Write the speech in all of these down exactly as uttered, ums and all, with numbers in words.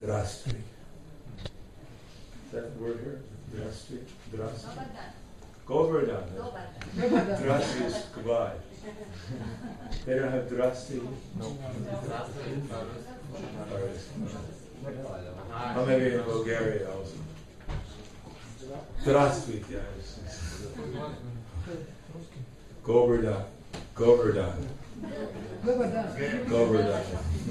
Drastri. Is that the word here? Drastri? Drastri? Govardhan. Drastri is goodbye. They don't have drasti? No. Or maybe in Bulgaria also. Drastri, yes. Govardhan. Govardhan. Govardhan.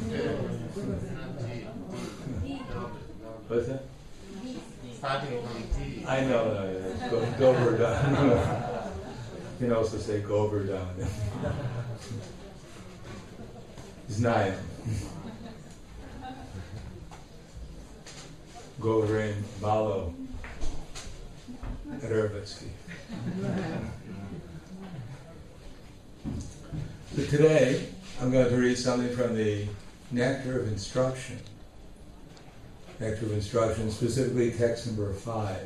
What's that? Starting from T. I know, no, yeah. Go, Govardhan. You can also say Govardhan. Znayam. Govardhan Malo. Revetsky. So today, I'm going to read something from the Nectar of Instruction. Nectar of Instruction, specifically text number five.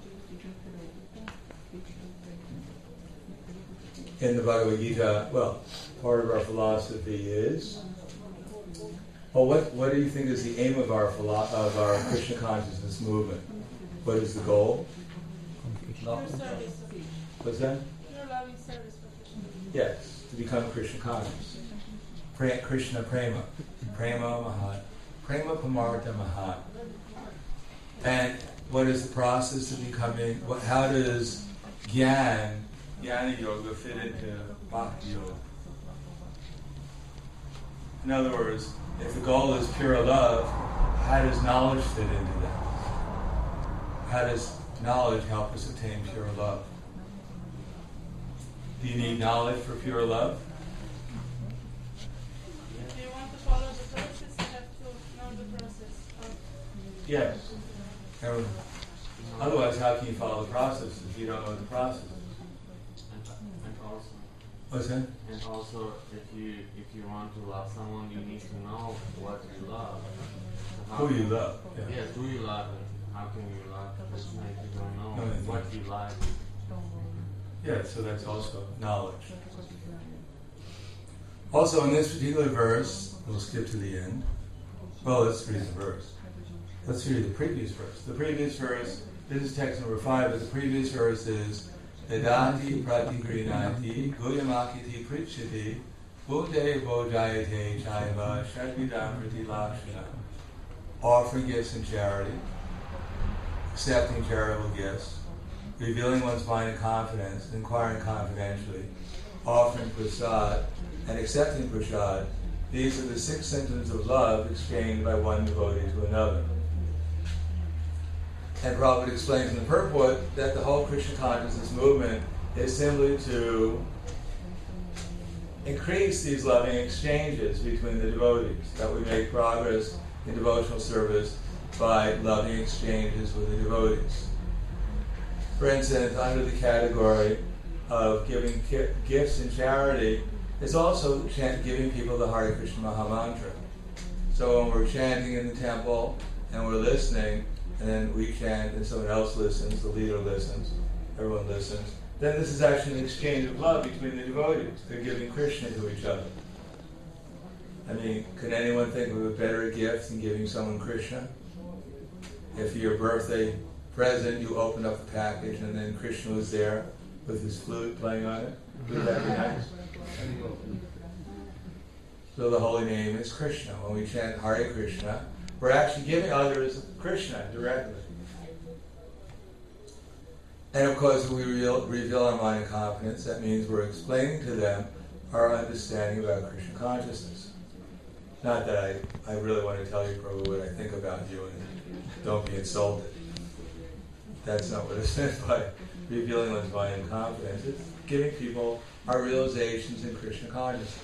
In the Bhagavad Gita, well, part of our philosophy is, well, what, what do you think is the aim of our philo- of our Krishna consciousness movement? What is the goal? Your service. What's that? Your loving service for Krishna. Yes, to become Krishna conscious. Pre- Krishna Prema. Prema Mahat. Prema Pamartha Mahat. And what is the process of becoming, what, how does Gyan, Jnana Yoga fit into Bhakti Yoga? In other words, if the goal is pure love, how does knowledge fit into that? How does knowledge help us attain pure love? Do you need knowledge for pure love? If you want to follow the process, you have to know the process. Of Yes. Everyone. Otherwise, how can you follow the process if you don't know what the process is? And, and also, What's that? and also, if you if you want to love someone, you need to know what you love. So how Who you love. Yeah. Yes, who you love, and how can you love Krishna if you don't know No, no, what no. you like? Yeah, so that's also knowledge. Also, in this particular verse, we'll skip to the end. Well, let's read the verse. Let's read the previous verse. The previous verse, this is text number five, but the previous verse is Vedati pratigrinati guyamakiti prichiti buddhe bodhayate chaiva shadvidam priti lakshana. Offering gifts in charity, accepting charitable gifts, revealing one's mind in confidence, inquiring confidentially, offering prasad, and accepting prasad. These are the six symptoms of love exchanged by one devotee to another. And Prabhupada explains in the purport that the whole Krishna consciousness movement is simply to increase these loving exchanges between the devotees, that we make progress in devotional service by loving exchanges with the devotees. For instance, under the category of giving ki- gifts in charity, it's also chant- giving people the Hare Krishna Maha Mantra. So when we're chanting in the temple and we're listening, and then we chant and someone else listens, the leader listens, everyone listens, then this is actually an exchange of love between the devotees. They're giving Krishna to each other. I mean, can anyone think of a better gift than giving someone Krishna? If for your birthday present you opened up the package and then Krishna was there with his flute playing on it, would that be nice? So the holy name is Krishna. When we chant Hare Krishna, we're actually giving others Krishna directly. And of course, when we reveal, reveal our mind in confidence, that means we're explaining to them our understanding about Krishna consciousness. Not that I, I really want to tell you, Prabhu, what I think about you, and don't be insulted. That's not what it's meant by revealing one's mind in confidence. It's giving people our realizations in Krishna consciousness.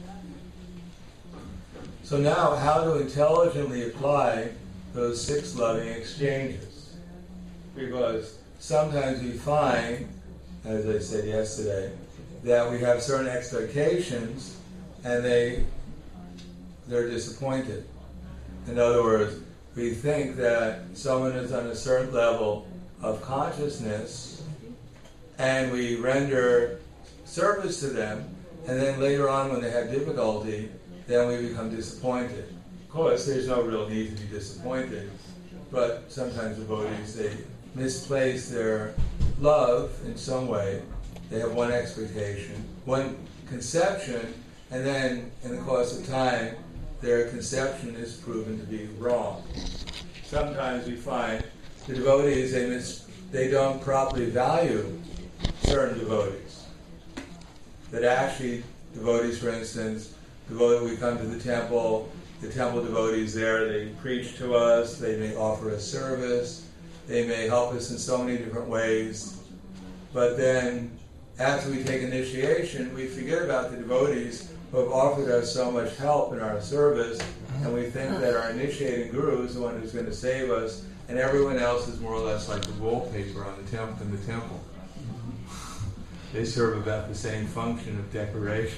So now, how to intelligently apply those six loving exchanges? Because sometimes we find, as I said yesterday, that we have certain expectations and they, they're disappointed. In other words, we think that someone is on a certain level of consciousness and we render service to them, and then later on when they have difficulty, then we become disappointed course, there's no real need to be disappointed, but sometimes devotees, they misplace their love in some way. They have one expectation, one conception, and then in the course of time, their conception is proven to be wrong. Sometimes we find the devotees, they, mis- they don't properly value certain devotees. That actually, devotees, for instance, devotee, we come to the temple, the temple devotees there, they preach to us, they may offer us service, they may help us in so many different ways. But then, after we take initiation, we forget about the devotees who have offered us so much help in our service, and we think that our initiating guru is the one who's going to save us, and everyone else is more or less like the wallpaper on the temple in the temple. They serve about the same function of decoration.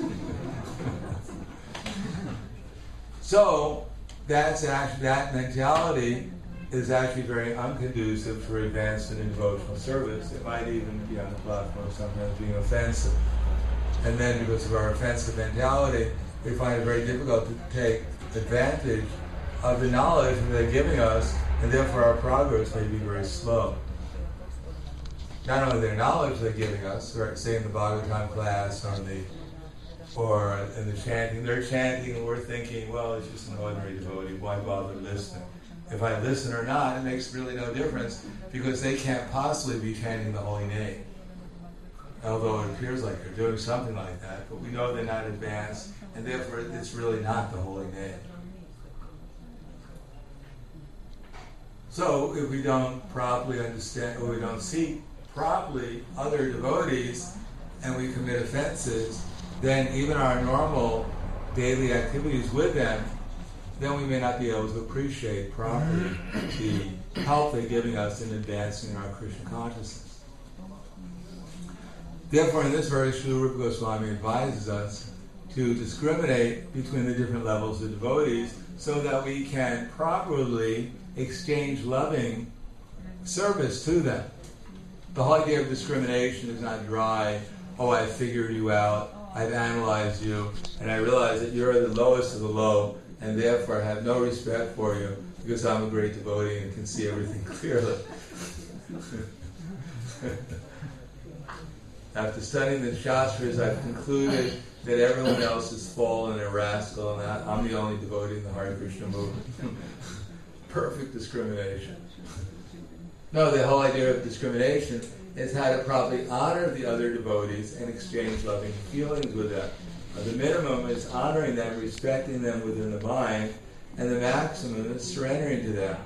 So that's actually, that mentality is actually very unconducive for advancement in devotional service. It might even be on the platform sometimes being offensive. And then because of our offensive mentality, we find it very difficult to take advantage of the knowledge that they're giving us, and therefore our progress may be very slow. Not only their knowledge they're giving us, right, say in the Bhagavatam class or in the or in the chanting, they're chanting and we're thinking, well, it's just an ordinary devotee, why bother listening? If I listen or not, it makes really no difference, because they can't possibly be chanting the holy name. Although it appears like they're doing something like that, but we know they're not advanced, and therefore it's really not the holy name. So if we don't properly understand, or we don't seek properly other devotees, and we commit offenses, then even our normal daily activities with them, then we may not be able to appreciate properly the help they're giving us in advancing our Krishna consciousness. Therefore, in this verse, Srila Rupa Goswami advises us to discriminate between the different levels of devotees so that we can properly exchange loving service to them. The whole idea of discrimination is not dry, oh, I figured you out, I've analyzed you, and I realize that you're the lowest of the low, and therefore I have no respect for you because I'm a great devotee and can see everything clearly. After studying the Shastras, I've concluded that everyone else is fallen and rascal, and I'm the only devotee in the Hare Krishna movement. Perfect discrimination. No, the whole idea of discrimination is how to properly honor the other devotees and exchange loving feelings with them. Uh, the minimum is honoring them, respecting them within the mind, and the maximum is surrendering to them.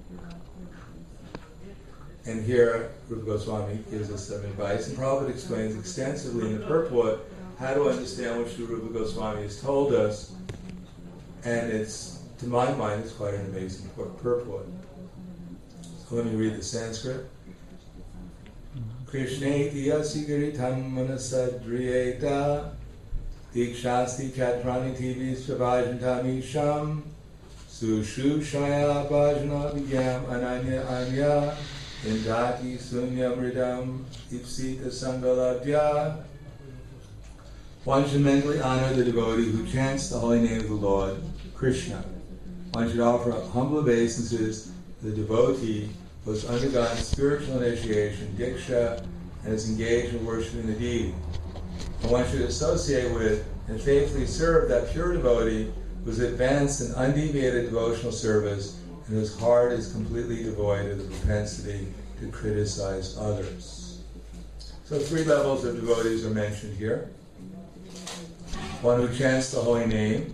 And here, Rupa Goswami gives us some advice, and Prabhupada explains extensively in the purport how to understand what Sri Rupa Goswami has told us, and it's, to my mind, it's quite an amazing purport. So let me read the Sanskrit. Krishneti yasigaritam manasadriyeta dikshasti chatrani vishravajantamisham sushushaya bhajana vigyam ananya anya indati sunyamridam ipsita sangaladya. One should mentally honor the devotee who chants the holy name of the Lord, Krishna. One should offer humble obeisances to the devotee who has undergone spiritual initiation, diksha, and is engaged in worshiping the deity. And one should associate with and faithfully serve that pure devotee who is advanced in undeviated devotional service and whose heart is completely devoid of the propensity to criticize others. So three levels of devotees are mentioned here. One who chants the holy name,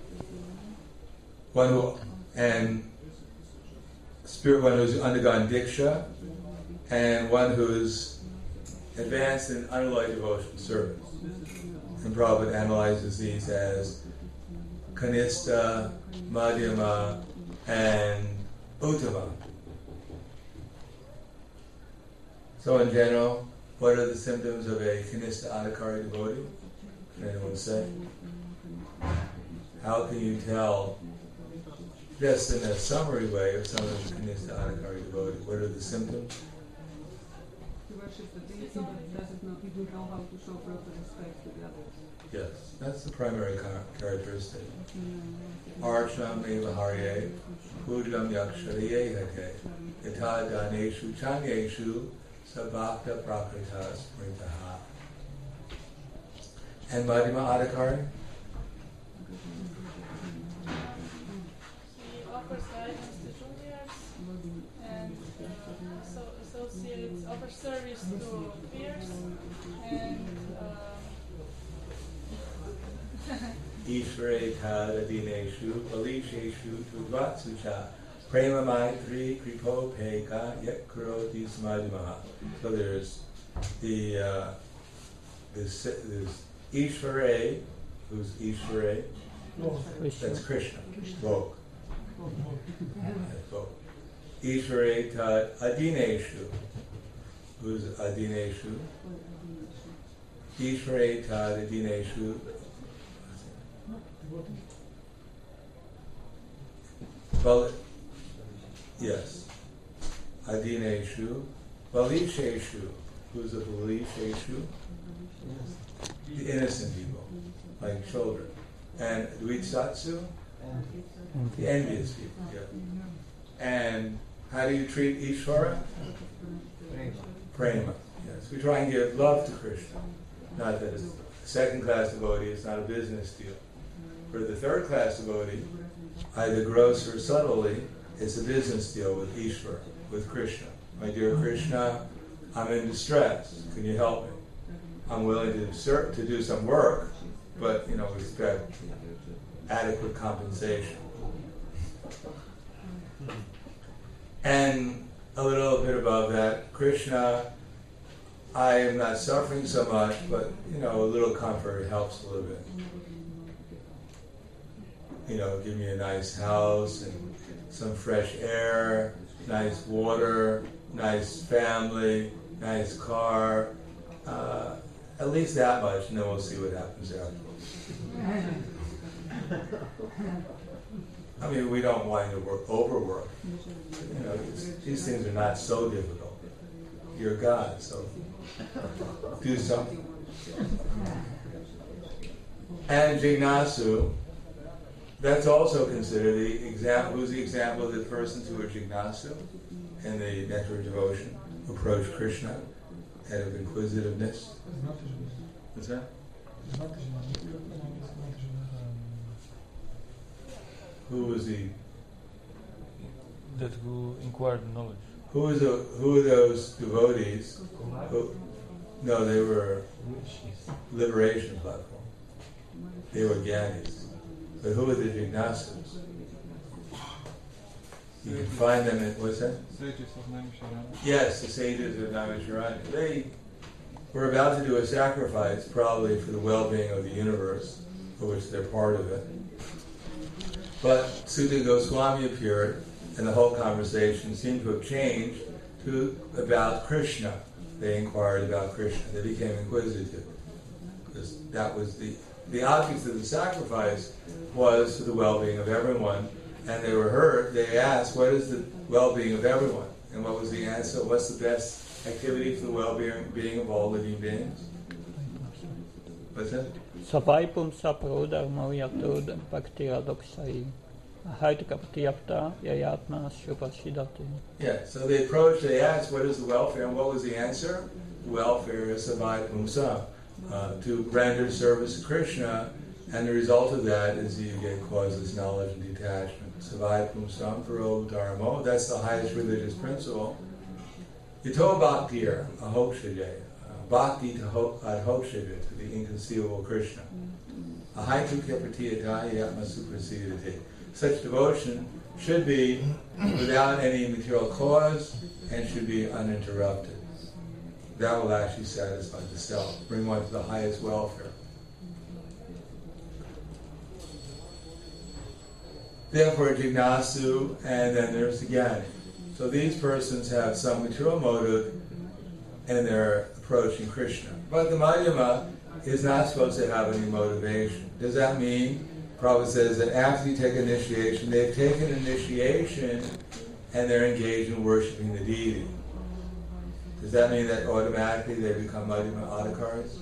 one who and spirit one who's undergone diksha, and one who's advanced in unalloyed devotional service. And Prabhupada analyzes these as kanista, madhyama, and uttama. So in general, what are the symptoms of a kanista adhikari devotee? Can anyone say? How can you tell, just in a summary way, if someone is a kanista adhikari devotee? What are the symptoms? He worships the deity but doesn't know, he doesn't know how to show proper respect to the others. Yes, that's the primary char- characteristic. Archam Evaharye, Pujam Yakshariye Hake, Yata Daneshu Chanyeshu, Sabhakta Prakritas Mritaha. And Madhima Adhikari? He offers guidance to juniors and uh, so associates, offers service to peers and uh, Ishvare Tad Adineshu, Balisheshu, Tudvatsucha, Prema Maitri, Kripo Peka, Yet Kuroti Samadhimaha. So there's the uh, this, this Ishvare, who's Ishvare? That's Krishna, Lok. That's Lok. Ishvare Tad Adineshu, who's Adineshu? Ishvare Tad Adineshu. Well, yes. Adineshu. Balisheshu. Who's a Balisheshu? The innocent people, like children. And Dvitsatsu? The envious people, yeah. And how do you treat Ishvara? Prema. Yes. We try and give love to Krishna. Not that it's a second class devotee, it's not a business deal. For the third class devotee, either gross or subtly, it's a business deal with Ishvara, with Krishna. My dear Krishna, I'm in distress. Can you help me? I'm willing to serve, to do some work, but you know, expect adequate compensation. And a little bit above that, Krishna, I am not suffering so much, but you know, a little comfort helps a little bit. You know, give me a nice house and some fresh air, nice water, nice family, nice car. Uh, at least that much, and then we'll see what happens afterwards. I mean, we don't want to work overwork. You know, these things are not so difficult. You're God, so do something. And Jignasu, that's also considered the example. Who's the example of the persons who are Jignasu in the Nectar of Devotion, who approach Krishna out of inquisitiveness? What's that? Who was the? That who inquired knowledge. Who was the, who are those devotees? Who, no, they were liberation platform. They were Gyanis. But who are the Jignasus? You can find them in, what's that? Sages of Naimisharanya. Yes, the sages of Naimisharanya. They were about to do a sacrifice, probably for the well-being of the universe, for which they're part of it. But Sutta Goswami appeared, and the whole conversation seemed to have changed to about Krishna. They inquired about Krishna. They became inquisitive. Because that was the, the object of the sacrifice was for the well-being of everyone. And they were heard, they asked, what is the well-being of everyone? And what was the answer? What's the best activity for the well-being of all living beings? What's that? Savaipum saprodharmo yatod bhaktiradoksai haitakapatyapta yayatma shupashidati. Yeah, so they approached, they asked, what is the welfare? And what was the answer? The welfare is savaipum sa, uh, to render service to Krishna, and the result of that is you get causeless knowledge and detachment. Savaipum samparo dharmo, that's the highest religious principle. Yato bhaktir ahokshaye, bhakti to ahokshaye, to the inconceivable Krishna. Ahaitu kepatiyata yatma suprasidati. Such devotion should be without any material cause and should be uninterrupted. That will actually satisfy the self, bring one to the highest welfare. Therefore, Jignasu, and then there's the Jnani. So these persons have some material motive and they're approaching Krishna. But the Madhyama is not supposed to have any motivation. Does that mean, Prabhupada says that after you take initiation, they've taken initiation and they're engaged in worshiping the deity. Does that mean that automatically they become Madhyama Adhikaris?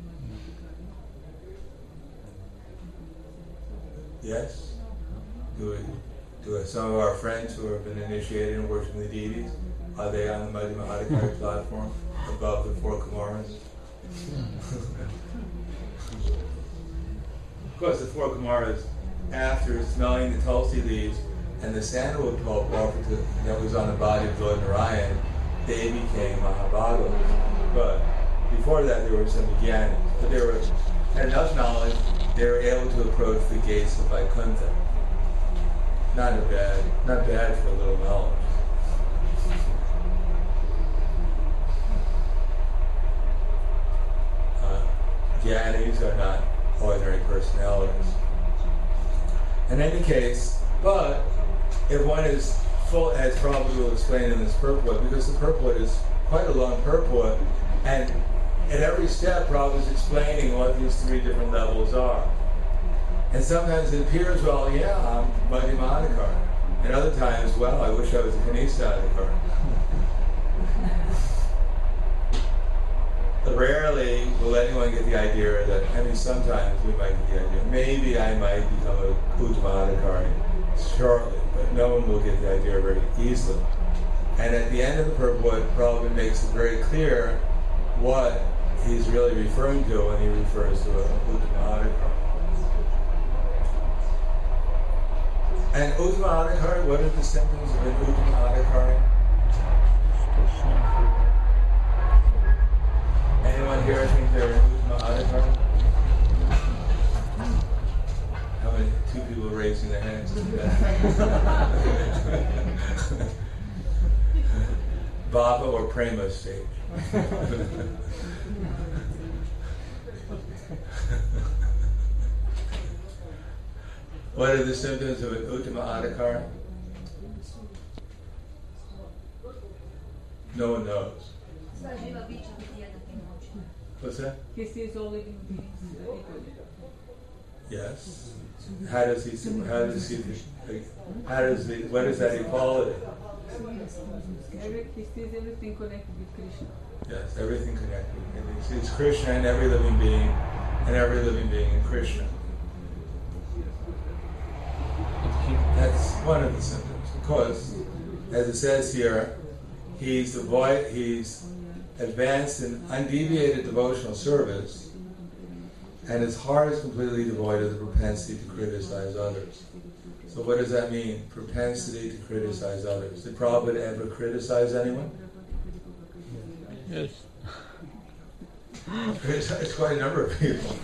Yes? Do we, do some of our friends who have been initiated in worshiping the deities, are they on the Madhyama Adhikari platform above the four Kumaras? Of course, the four Kumaras, after smelling the Tulsi leaves and the sandalwood pulp offered to, that was on the body of Lord Narayan, they became Mahabhagavas. But before that, there were some Jnanis. But they were, had enough knowledge, they were able to approach the gates of Vaikuntha. Not a bad, not bad for a little knowledge. Uh, Jnanis are not ordinary personalities. In any case, but if one is full, as Prabhupada will explain in this purport, because the purport is quite a long purport, and at every step Prabhupada is explaining what these three different levels are. And sometimes it appears, well, yeah, I'm Madhyama Adhikari. And other times, well, I wish I was a Kanishta Adhikari. But rarely will anyone get the idea that, I mean, sometimes we might get the idea, maybe I might become a Uttama Adhikari shortly, but no one will get the idea very easily. And at the end of the purport, Prabhupada makes it very clear what he's really referring to when he refers to an Uttama Adhikari. And Uttama Adhikari, what are the symptoms of an Uttama Adhikari? Anyone here think they're an Uttama Adhikari? How many? Two people raising their hands. Bhava or Prema stage. What are the symptoms of an Uttama Adhikari? No one knows. What's that? He sees all living beings equally. Yes. How does he see? How does he? How does he? What is that equality? Every, he sees everything connected with Krishna. Yes, everything connected. He sees Krishna in every living being, and every living being in Krishna. That's one of the symptoms. Because, as it says here, he's devoid. He's advanced in undeviated devotional service, and his heart is completely devoid of the propensity to criticize others. So what does that mean? Propensity to criticize others. Did Prabhupada ever criticize anyone? Yes. Criticized quite a number of people.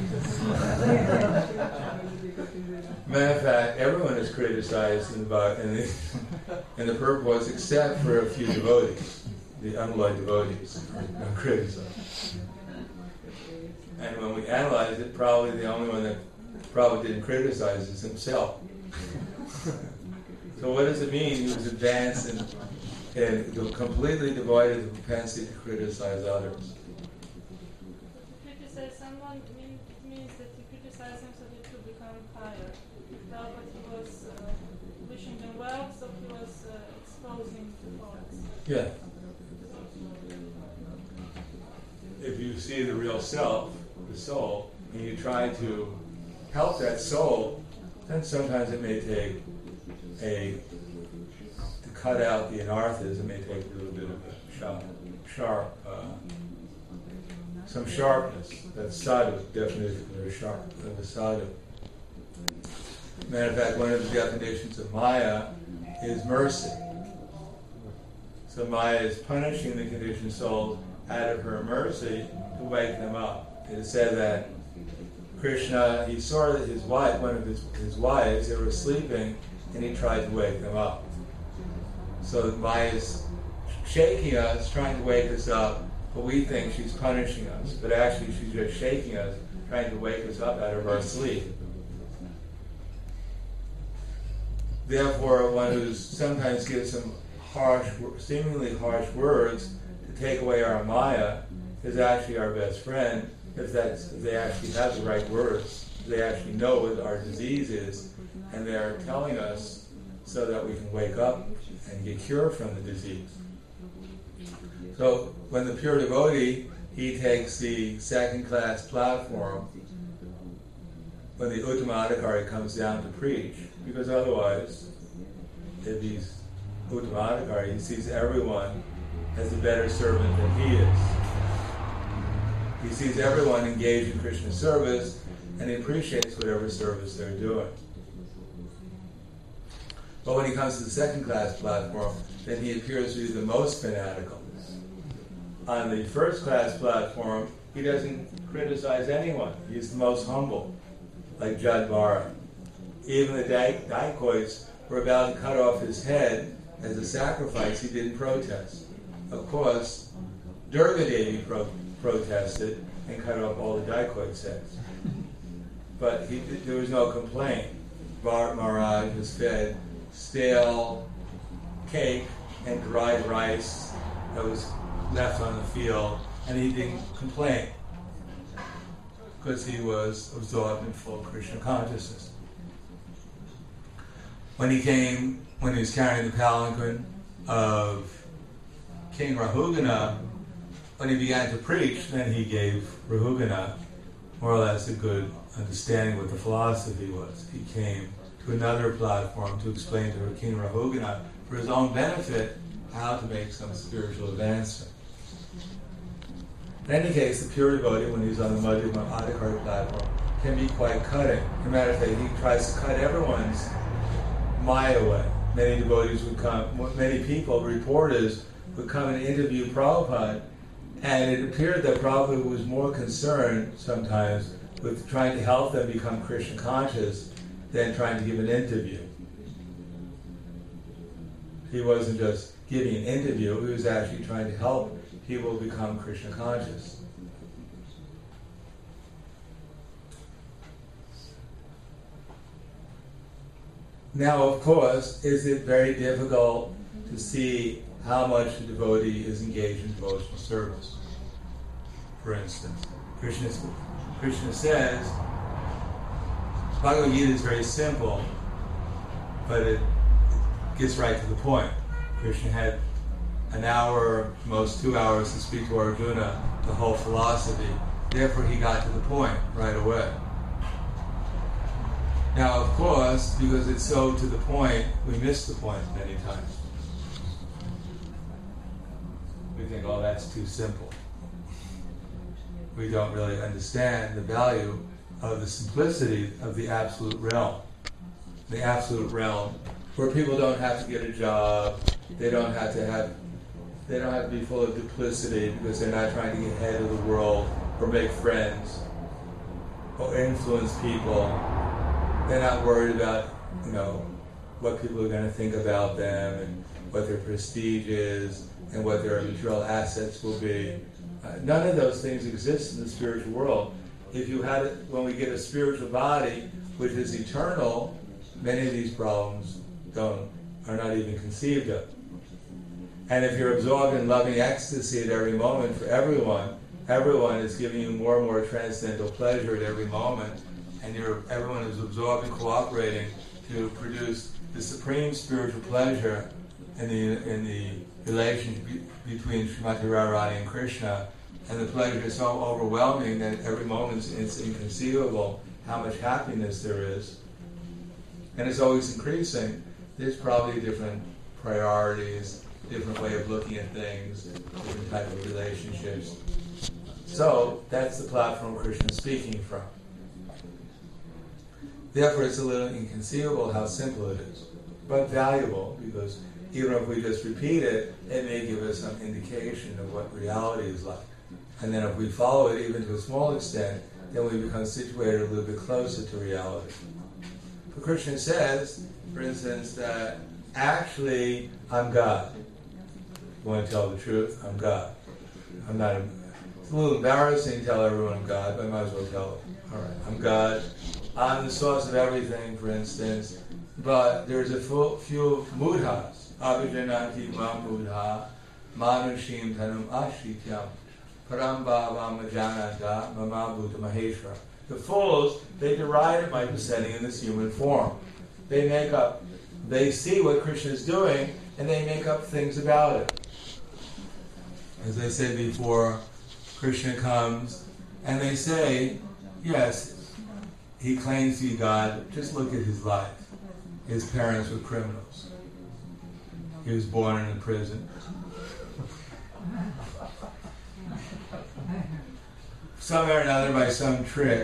Matter of fact, everyone is criticized in the, in the, in the purports except for a few devotees. The unloyed devotees are criticized. And when we analyze it, probably the only one that probably didn't criticize is himself. So what does it mean? He was advanced and, and completely devoid of the propensity to criticize others. Criticize someone mean, it means that you criticize him so that you become higher. Now, but he was uh, wishing them well, so he was uh, exposing the faults. Yeah. If you see the real self, the soul, and you try to help that soul, then sometimes it may take a, to cut out the anarthas, it may take a little bit of a sharp, sharp uh, some sharpness. That's sadhu, definition very sharp, of a sadhu. Matter of fact, one of the definitions of Maya is mercy. So Maya is punishing the conditioned souls out of her mercy to wake them up. It is said that Krishna, he saw that his wife, one of his, his wives, they were sleeping, and he tried to wake them up. So Maya is shaking us, trying to wake us up, but we think she's punishing us. But actually she's just shaking us, trying to wake us up out of our sleep. Therefore, one who sometimes gives some harsh, seemingly harsh words to take away our Maya is actually our best friend, if that's if they actually have the right words, if they actually know what our disease is, and they're telling us so that we can wake up and get cured from the disease. So when the pure devotee, he takes the second-class platform when the Uttamadhikari comes down to preach, because otherwise, if he's Uttamadhikari, he sees everyone as a better servant than he is. He sees everyone engaged in Krishna service, and he appreciates whatever service they're doing. But when he comes to the second-class platform, then he appears to be the most fanatical. On the first-class platform, he doesn't criticize anyone. He's the most humble, like Jadvara. Even the da- dacoits were about to cut off his head as a sacrifice. He didn't protest. Of course, Durga Devi pro- protested and cut off all the dacoits' heads. But he, there was no complaint. Bharat Maharaj was fed stale cake and dried rice that was left on the field, and he didn't complain because he was absorbed in full Krishna consciousness. When he came, when he was carrying the palanquin of King Rahugana, when he began to preach, then he gave Rahugana more or less a good understanding what the philosophy was. He came to another platform to explain to King Rahugana, for his own benefit, how to make some spiritual advancement. In any case, the pure devotee, when he's on the Madhyama Adhikari platform, can be quite cutting. As a matter of fact, he tries to cut everyone's Maya away. Many devotees would come, many people, reporters, would come and interview Prabhupada, and it appeared that Prabhupada was more concerned sometimes with trying to help them become Krishna conscious than trying to give an interview. He wasn't just giving an interview, he was actually trying to help people become Krishna conscious. Now, of course, is it very difficult to see how much the devotee is engaged in devotional service? For instance, Krishna, Krishna says, Bhagavad Gita is very simple, but it gets right to the point. Krishna had an hour, most two hours to speak to Arjuna, the whole philosophy. Therefore, he got to the point right away. Now, of course, because it's so to the point, we miss the point many times. We think, oh, that's too simple. We don't really understand the value of the simplicity of the absolute realm. The absolute realm, where people don't have to get a job, they don't have to have, they don't have to be full of duplicity because they're not trying to get ahead of the world or make friends or influence people. They're not worried about, you know, what people are going to think about them and what their prestige is and what their material assets will be. Uh, none of those things exist in the spiritual world. If you had it, when we get a spiritual body which is eternal, many of these problems don't are not even conceived of. And if you're absorbed in loving ecstasy at every moment for everyone, everyone is giving you more and more transcendental pleasure at every moment, and you're, everyone is absorbed and cooperating to produce the supreme spiritual pleasure in the in the relation be, between Srimati Radharani and Krishna, and the pleasure is so overwhelming that every moment it's inconceivable how much happiness there is, and it's always increasing. There's probably different priorities, different way of looking at things, different type of relationships. So that's the platform Krishna is speaking from. Therefore, it's a little inconceivable how simple it is, but valuable, because even if we just repeat it, it may give us some indication of what reality is like. And then if we follow it even to a small extent, then we become situated a little bit closer to reality. But Krishna says, for instance, that actually, I'm God. You want to tell the truth? I'm God. I'm not. A, it's a little embarrassing to tell everyone I'm God, but I might as well tell them. All right, I'm God. I'm the source of everything, for instance. But there's a few mudhas. Abhijanati ma mudha, manushim tanum ashityam, parambhavam ajananta mama buddha maheshwara. The fools, they deride my descending in this human form. They make up, they see what Krishna is doing, and they make up things about it. As I said before, Krishna comes and they say, yes, he claims to be God. Just look at his life. His parents were criminals. He was born in a prison. Somehow or another, by some trick,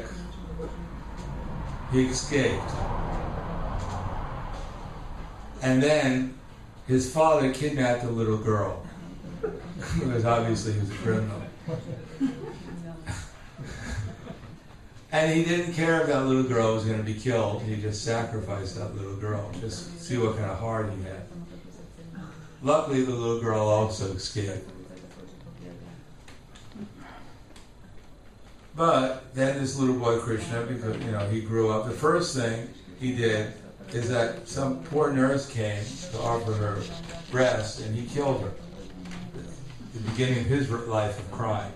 he escaped. And then his father kidnapped a little girl, because obviously he was a criminal. And he didn't care if that little girl was going to be killed. He just sacrificed that little girl, just to see what kind of heart he had. Luckily, the little girl also escaped. But then this little boy Krishna, because you know he grew up, the first thing he did is that some poor nurse came to offer her breast, and he killed her. The beginning of his life of crime.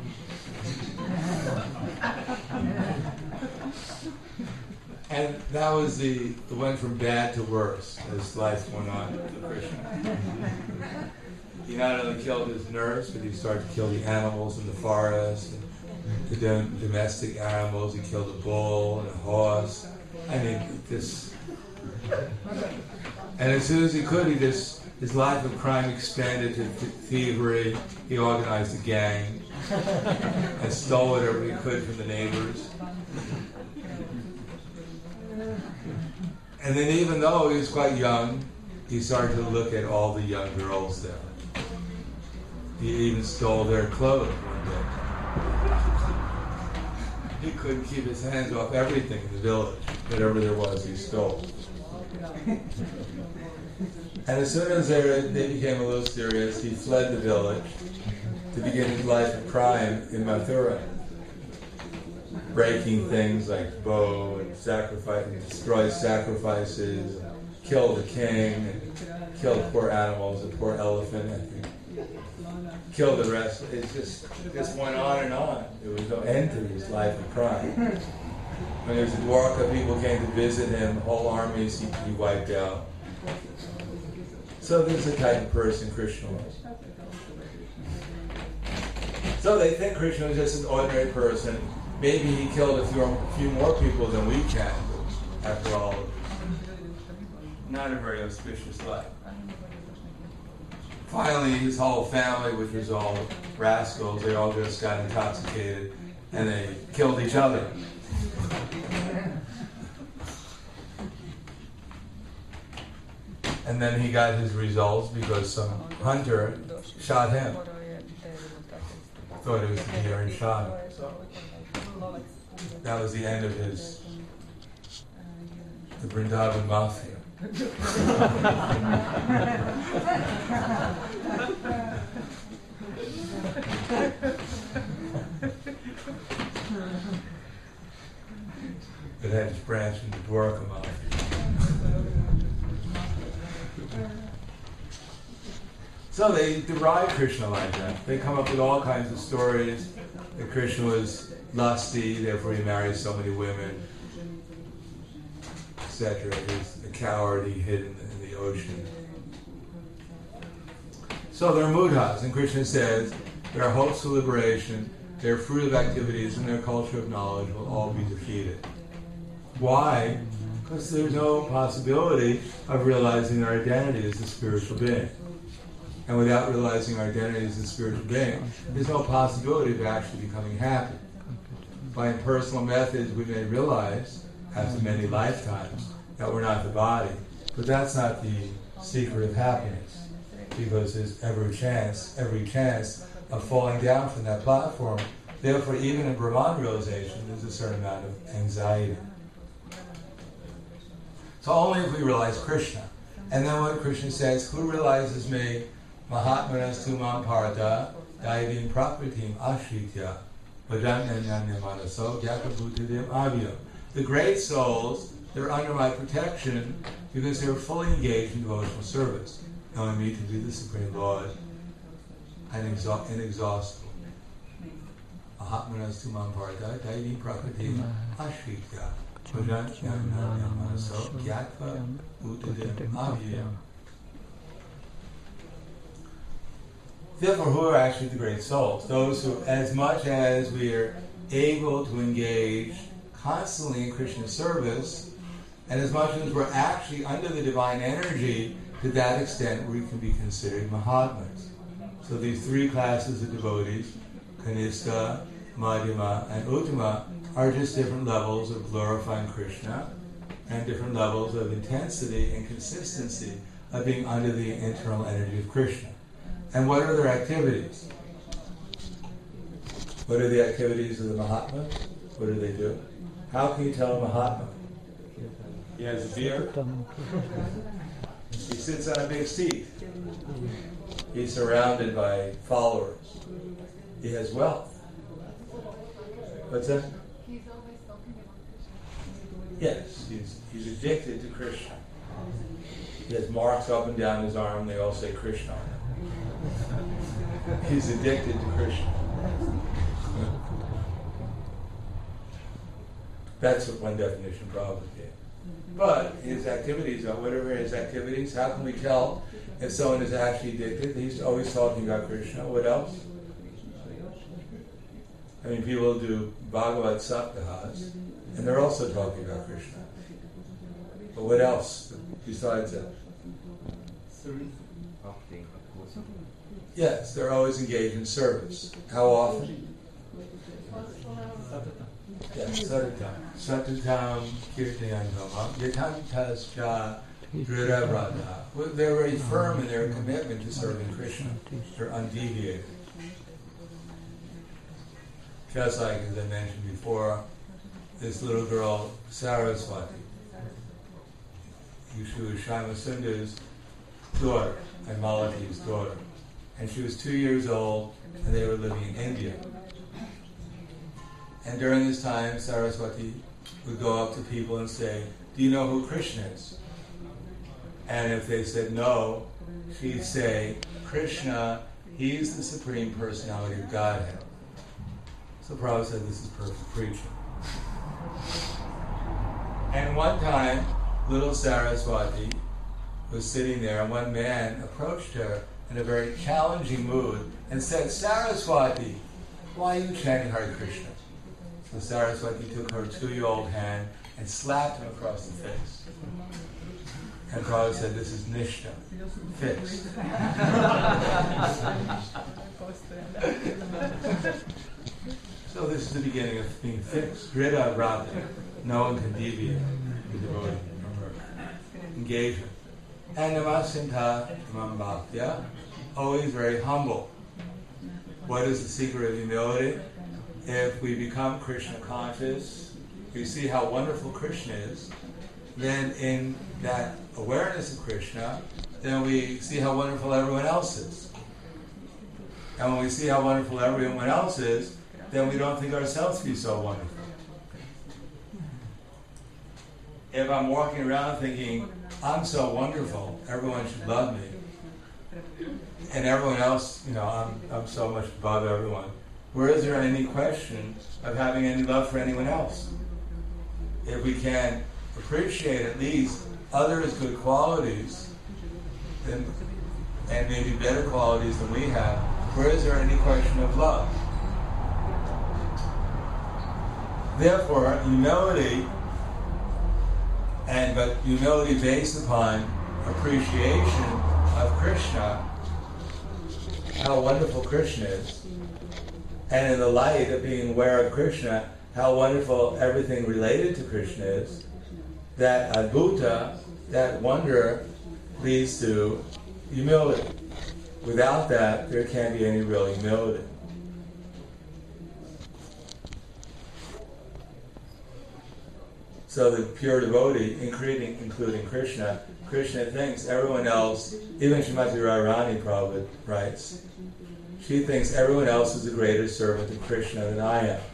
And that was the, it went from bad to worse as life went on with Krishna. He not only killed his nurse, but he started to kill the animals in the forest, and the dom- domestic animals. He killed a bull and a horse. I mean, this. And as soon as he could, he just, his life of crime expanded to th- thievery. He organized a gang and stole whatever he could from the neighbors. And then even though he was quite young, he started to look at all the young girls there. He even stole their clothes one day. He couldn't keep his hands off everything in the village. Whatever there was, he stole. And as soon as they, they became a little serious, he fled the village to begin his life of crime in Mathura. Breaking things like bow and sacrifice, and destroy sacrifices, and kill the king, and kill poor animals, a poor elephant, and kill the rest. It just just went on and on. There was no end to his life of crime. When there was a Dwarka, people came to visit him, whole armies seemed to be wiped out. So this is the type of person Krishna was. So they think Krishna was just an ordinary person. Maybe he killed a few, a few more people than we can, but after all, not a very auspicious life. Finally, his whole family, which was all rascals, they all just got intoxicated and they killed each other. And then he got his results because some hunter shot him. Thought it was the deer and shot him. So that was the end of his, the Vrindavan Mafia. It had its branch into Dwarka Mafia. So they deride Krishna like that. They come up with all kinds of stories that Krishna was lusty, therefore he married so many women, et cetera. He's a coward, he hid in the, in the ocean. So they're mudhas, and Krishna says their hopes of liberation, their fruitive activities, and their culture of knowledge will all be defeated. Why? Because there's no possibility of realizing our identity as a spiritual being. And without realizing our identity as a spiritual being, there's no possibility of actually becoming happy. By impersonal methods, we may realize, after many lifetimes, that we're not the body. But that's not the secret of happiness. Because there's every chance, every chance of falling down from that platform. Therefore, even in Brahman realization, there's a certain amount of anxiety. So only if we realize Krishna. And then when Krishna says, who realizes me? Mahatmanas tumam parada, daivim prapritim ashritya, vajanyanyanya manaso, yakabhutidim avya. The great souls, they're under my protection because they're fully engaged in devotional service, knowing me to be the Supreme Lord and exa- inexhaustible. Mahatmanas tumam parada, daivim prapritim ashritya, vajanyanyanya manaso, yakabhutidim avya. Therefore, who are actually the great souls? Those who, as much as we are able to engage constantly in Krishna service, and as much as we're actually under the divine energy, to that extent we can be considered Mahatmas. So these three classes of devotees, Kanishta, Madhyama, and Uttama, are just different levels of glorifying Krishna and different levels of intensity and consistency of being under the internal energy of Krishna. And what are their activities? What are the activities of the Mahatma? What do they do? How can you tell a Mahatma? He has a beard. He sits on a big seat. He's surrounded by followers. He has wealth. What's that? He's always talking about Krishna. Yes, he's, he's addicted to Krishna. He has marks up and down his arm. They all say Krishna on him. He's addicted to Krishna. That's what one definition probably gave. But his activities are whatever his activities. How can we tell if someone is actually addicted? He's always talking about Krishna. What else? I mean, people do Bhagavad Saptahas, and they're also talking about Krishna. But what else besides that? Yes, they're always engaged in service. How often? Yes, satatam. Satatam kirtayantam yatantascha driravrata. They're very firm in their commitment to serving Krishna. They're undeviated. Just like, as I mentioned before, this little girl, Saraswati. She was Shyamasundara's daughter and Malati's daughter. And she was two years old, and they were living in India. And during this time, Saraswati would go up to people and say, "Do you know who Krishna is?" And if they said no, she'd say, "Krishna, he's the Supreme Personality of Godhead." So Prabhupada said this is perfect preaching. And one time, little Saraswati was sitting there, and one man approached her in a very challenging mood and said, "Saraswati, why are you chanting Hare Krishna?" So Saraswati took her two-year-old hand and slapped him across the face. And Prabhupada said, "This is Nishta, fixed." So this is the beginning of being fixed. Drita Vrata. No one can deviate from devotee from her engagement. And Namasinta Mambhaktya, always very humble. What is the secret of humility? If we become Krishna conscious, we see how wonderful Krishna is, then in that awareness of Krishna, then we see how wonderful everyone else is. And when we see how wonderful everyone else is, then we don't think ourselves to be so wonderful. If I'm walking around thinking, I'm so wonderful, everyone should love me, and everyone else, you know, I'm, I'm so much above everyone, where is there any question of having any love for anyone else? If we can appreciate at least others' good qualities, then, and maybe better qualities than we have, where is there any question of love? Therefore, humility, and but humility based upon appreciation of Krishna, how wonderful Krishna is, and in the light of being aware of Krishna, how wonderful everything related to Krishna is, that adbhuta, that wonder, leads to humility. Without that, there can't be any real humility. So the pure devotee, including, including Krishna, Krishna thinks everyone else, even Srimati Radharani Prabhupada writes, she thinks everyone else is a greater servant of Krishna than I am.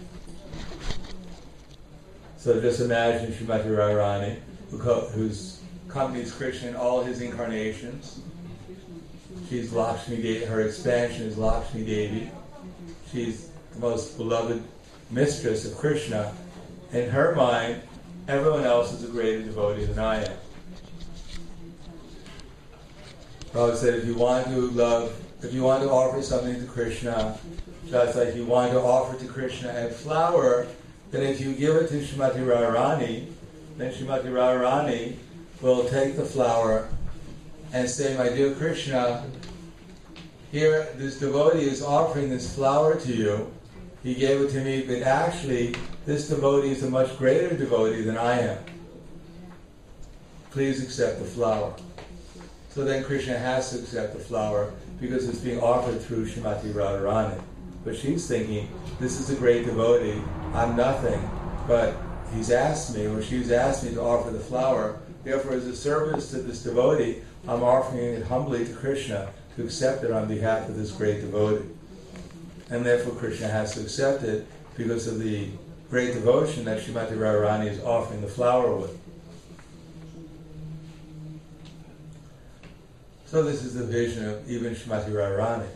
So just imagine Srimati Radharani, who co- who's accompanies Krishna in all his incarnations. She's Lakshmi Devi, her expansion is Lakshmi Devi. She's the most beloved mistress of Krishna. In her mind, everyone else is a greater devotee than I am. Prabhupada said, if you want to love If you want to offer something to Krishna, just like you want to offer to Krishna a flower, then if you give it to Srimati Radharani, then Srimati Radharani will take the flower and say, my dear Krishna, here this devotee is offering this flower to you. He gave it to me, but actually this devotee is a much greater devotee than I am. Please accept the flower. So then Krishna has to accept the flower because it's being offered through Srimati Radharani. But she's thinking, this is a great devotee, I'm nothing, but he's asked me, or she's asked me to offer the flower. Therefore, as a service to this devotee, I'm offering it humbly to Krishna to accept it on behalf of this great devotee. And therefore Krishna has to accept it because of the great devotion that Srimati Radharani is offering the flower with. So this is the vision of even Srimati Radharani.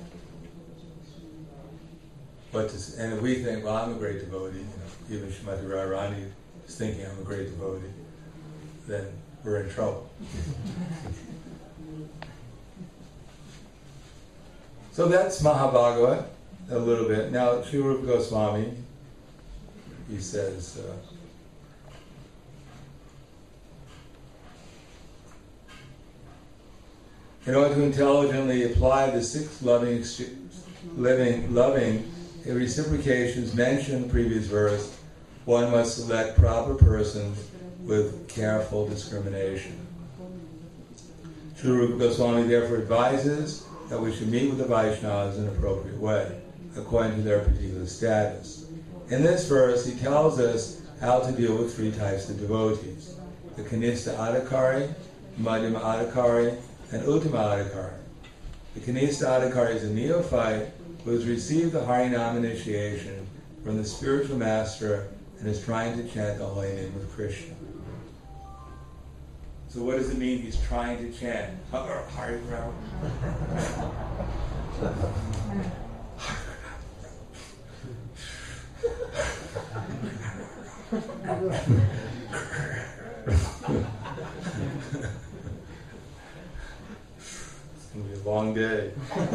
But to, and if we think, well, I'm a great devotee, you know, even Srimati Radharani is thinking I'm a great devotee, then we're in trouble. So that's Mahabhagavad, a little bit. Now, Sri Rupa Goswami, he says, uh, in order to intelligently apply the six loving, living, loving reciprocations mentioned in the previous verse, one must select proper persons with careful discrimination. Sri Rupa Goswami therefore advises that we should meet with the Vaishnavas in an appropriate way, according to their particular status. In this verse, he tells us how to deal with three types of devotees: the Kanistha Adhikari, Madhyama Adhikari, and Uttama Adhikari. The Kanistha Adhikari is a neophyte who has received the Harinam initiation from the spiritual master and is trying to chant the holy name of Krishna. So what does it mean he's trying to chant? Hari Ram. It's going to be a long day.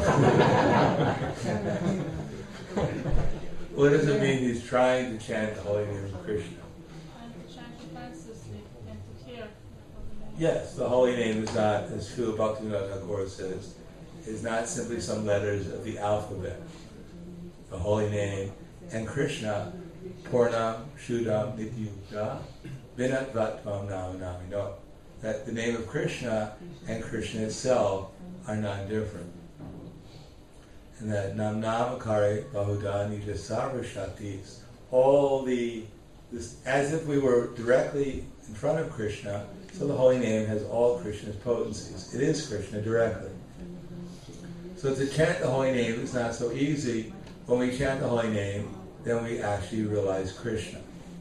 What does it mean he's trying to chant the holy name of Krishna? And to chant defensively and to hear. Yes, the holy name is not, as Srila Bhaktivinoda Thakur says, is not simply some letters of the alphabet. The holy name and Krishna, Purnam, Shuddham, Nityukta, Vinat Vatvam Nama Namino. That the name of Krishna and Krishna itself are non-different. And that Nam Namakari Bahuda Nija Sarva Shaktis, all the, this, as if we were directly in front of Krishna, so the holy name has all Krishna's potencies. It is Krishna directly. So to chant the holy name is not so easy. When we chant the holy name, then we actually realize Krishna.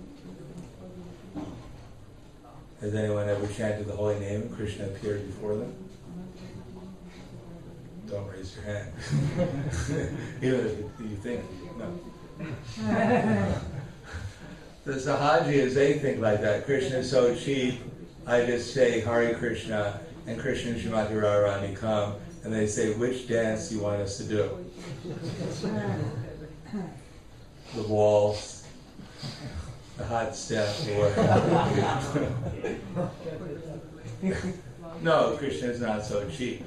Has anyone ever chanted the holy name and Krishna appeared before them? Don't raise your hand. Even if you think, no. The Sahajiyas, they think like that. Krishna is so cheap, I just say Hare Krishna, and Krishna and Srimati Radharani come, and they say, which dance do you want us to do? The waltz, the hot step, or no, Krishna is not so cheap.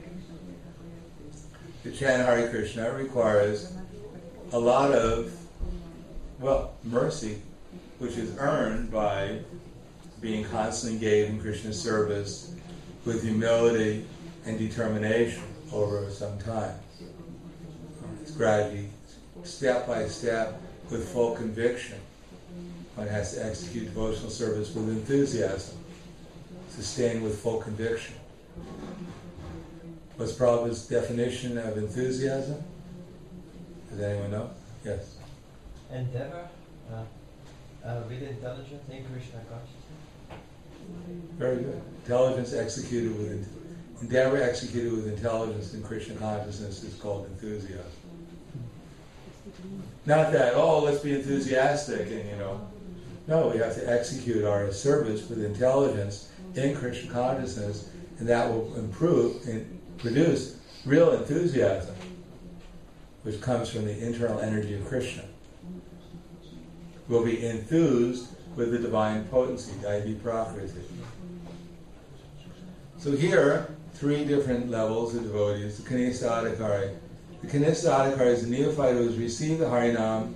To chant Hare Krishna requires a lot of, well, mercy, which is earned by being constantly engaged in Krishna's service with humility and determination over some time. It's gradually, step by step, with full conviction. One has to execute devotional service with enthusiasm, sustained with full conviction. What's Prabhupada's definition of enthusiasm? Does anyone know? Yes. Endeavor uh, uh, with intelligence in Krishna consciousness. Very good. Intelligence executed with endeavor executed with intelligence in Krishna consciousness is called enthusiasm. Not that, oh, let's be enthusiastic and, you know. No, we have to execute our service with intelligence in Krishna consciousness, and that will improve and produce real enthusiasm, which comes from the internal energy of Krishna, will be enthused with the divine potency, Daivi Prakriti. So here, three different levels of devotees, the Kanista Adhikari. The Kanista Adhikari is a neophyte who has received the Harinam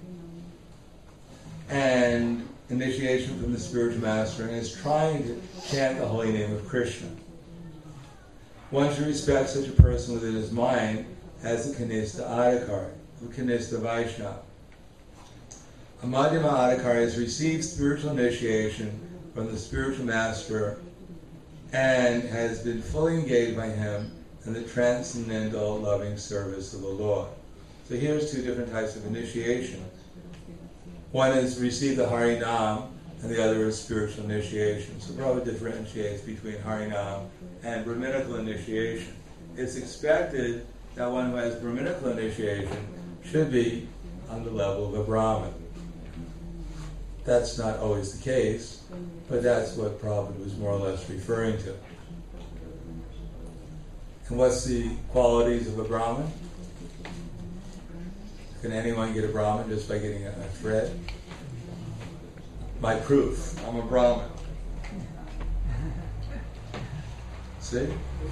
and initiation from the spiritual master and is trying to chant the holy name of Krishna. One should respect such a person within his mind as the Kanista Adhikari, the Kanista Vaishnava. A Madhyama Adhikari has received spiritual initiation from the spiritual master and has been fully engaged by him in the transcendental loving service of the Lord. So here's two different types of initiation. One is receive the Harinam, and the other is spiritual initiation. So Prabhupada differentiates between Harinam and Brahminical initiation. It's expected that one who has Brahminical initiation should be on the level of a Brahmin. That's not always the case, but that's what Prabhupada was more or less referring to. And what's the qualities of a Brahmin? Can anyone get a Brahmin just by getting a, a thread? My proof, I'm a Brahmin. See?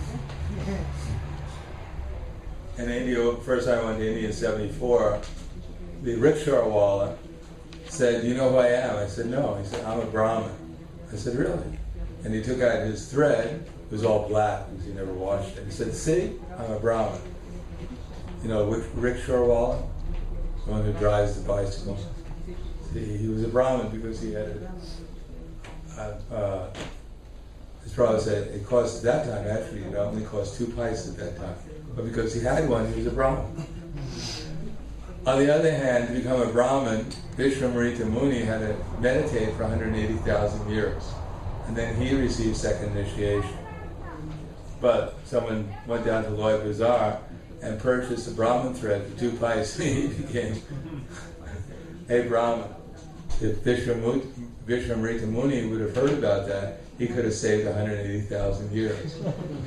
In India, first time I went to India in seventy-four, the rickshawwala said, "Do you know who I am?" I said, "No." He said, "I'm a Brahmin." I said, "Really?" And he took out his thread. It was all black because he never washed it. He said, "See, I'm a Brahmin." You know, rickshawwala, the one who drives the bicycle. See, he was a Brahmin because he had a, uh, uh, his Prabhupada said it cost at that time, actually, it only cost two pice at that time. But because he had one, he was a Brahmin. On the other hand, to become a Brahmin, Vishwamrita Muni had to meditate for one hundred eighty thousand years. And then he received second initiation. But someone went down to Lloyd Bazaar and purchased a Brahmin thread for two pice, and he became a Brahmin. If Vishwamrita, Vishwamrita Muni would have heard about that, he could have saved one hundred eighty thousand years.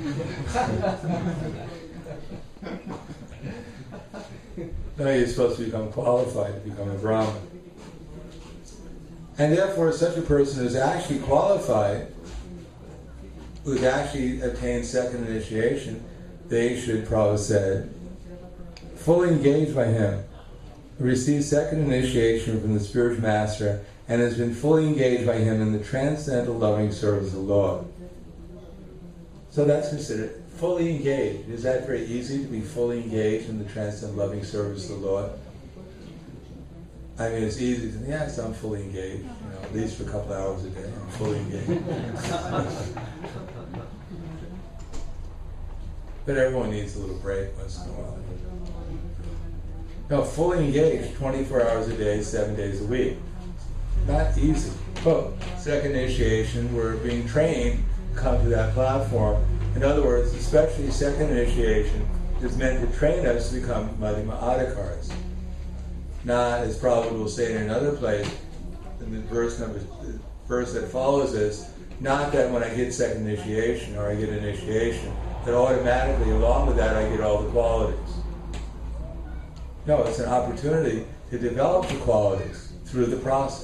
No, you're supposed to become qualified to become a Brahmin. And therefore, such a person who's actually qualified, who's actually attained second initiation, they should, Prabhupada said, fully engaged by him, receive second initiation from the spiritual master, and has been fully engaged by him in the transcendental loving service of the Lord. So that's considered fully engaged. Is that very easy to be fully engaged in the transcendental loving service of the Lord? I mean, it's easy to think, yes, I'm fully engaged, you know, at least for a couple hours a day, I'm fully engaged. But everyone needs a little break once in a while. No, fully engaged, twenty-four hours a day, seven days a week. Not easy. But second initiation, we're being trained to come to that platform. In other words, especially second initiation is meant to train us to become Madhyama Adhikaris. Not, as Prabhupada will say in another place, in the verse number, the verse that follows this, not that when I get second initiation or I get initiation, that automatically along with that I get all the qualities. No, it's an opportunity to develop the qualities through the process.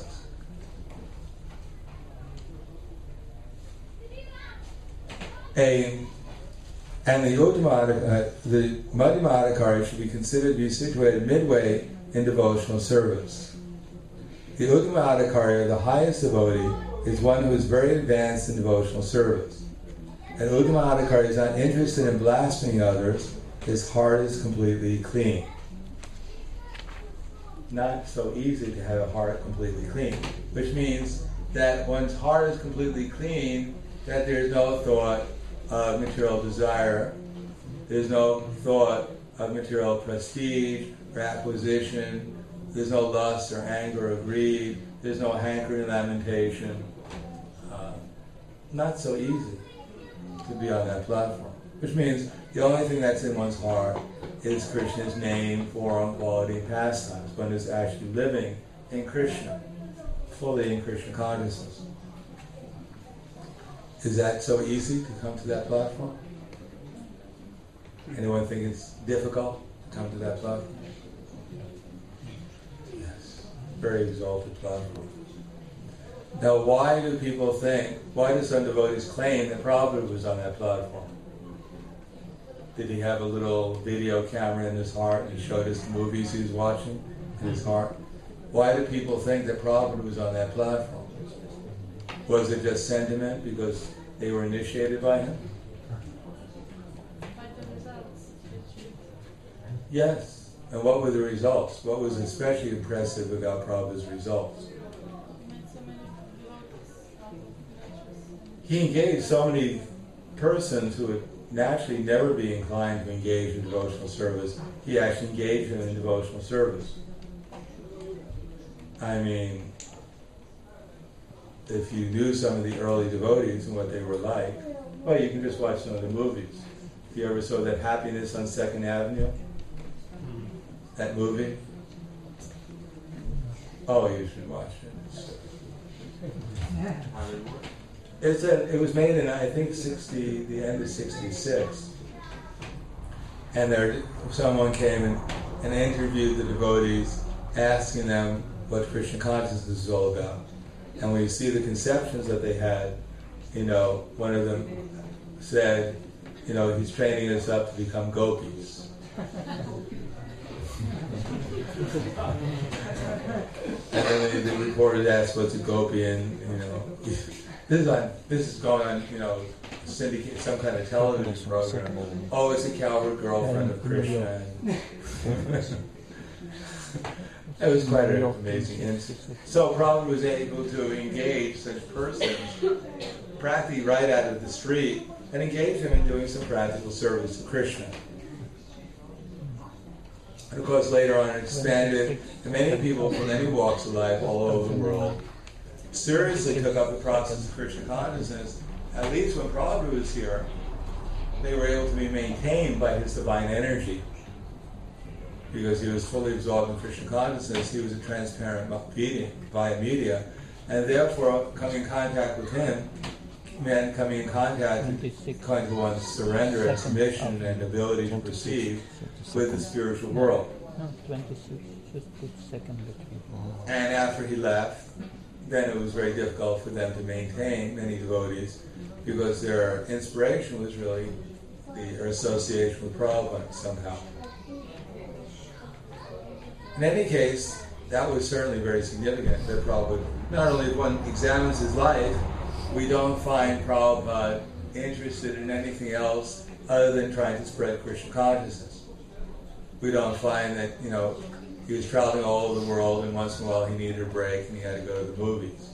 A, and the Uttama, uh, the Madhyama Adhikari should be considered to be situated midway in devotional service. The Uttama Adhikari, the highest devotee, is one who is very advanced in devotional service. An Uttama Adhikari is not interested in blaspheming others. His heart is completely clean. Not so easy to have a heart completely clean, which means that one's heart is completely clean, that there's no thought of material desire, there's no thought of material prestige or acquisition, there's no lust or anger or greed, there's no hankering, lamentation. Uh, not so easy to be on that platform, which means the only thing that's in one's heart is Krishna's name, form, quality, and pastimes. One is actually living in Krishna, fully in Krishna consciousness. Is that so easy to come to that platform? Anyone think it's difficult to come to that platform? Yes. Very exalted platform. Now, why do people think, why do some devotees claim that Prabhupada was on that platform? Did he have a little video camera in his heart and he showed us the movies he was watching in his heart? Why do people think that Prabhupada was on that platform? Was it just sentiment because they were initiated by him? By the results that you Yes. And what were the results? What was especially impressive about Prabhupada's results? made so many devotees out of lectures. He engaged so many persons who would naturally never be inclined to engage in devotional service. He actually engaged them in devotional service. I mean, if you knew some of the early devotees and what they were like, well, you can just watch some of the movies. If you ever saw that Happiness on Second Avenue, that movie, oh, you should watch it. It's, How did it work? It's a, it was made in, I think, sixty, the end of sixty-six. And there, someone came and, and interviewed the devotees, asking them what Krishna consciousness is all about. And when you see the conceptions that they had, you know, one of them said, you know, he's training us up to become gopis. And then the, the reporter asked, what's a gopi? And, you know, this is on, this is going on, you know, syndicate, some kind of television program. Oh, it's a cowherd girlfriend of Krishna. It was quite an amazing incident. So Prabhupada was able to engage such persons practically right out of the street and engage them in doing some practical service to Krishna. And of course later on it expanded, and many people from many walks of life all over the world seriously took up the process of Krishna consciousness. At least when Prabhupada was here, they were able to be maintained by his divine energy. Because he was fully absorbed in Krishna consciousness, he was a transparent media, via media, and therefore coming in contact with him meant coming in contact with kind of one's surrender and submission and ability to perceive with the spiritual world. No, twenty-six, just put second between. And after he left, then it was very difficult for them to maintain many devotees because their inspiration was really the, their association with Prabhupada somehow. In any case, that was certainly very significant that Prabhupada, not only if one examines his life, we don't find Prabhupada interested in anything else other than trying to spread Krishna consciousness. We don't find that, you know, he was traveling all over the world and once in a while he needed a break and he had to go to the movies.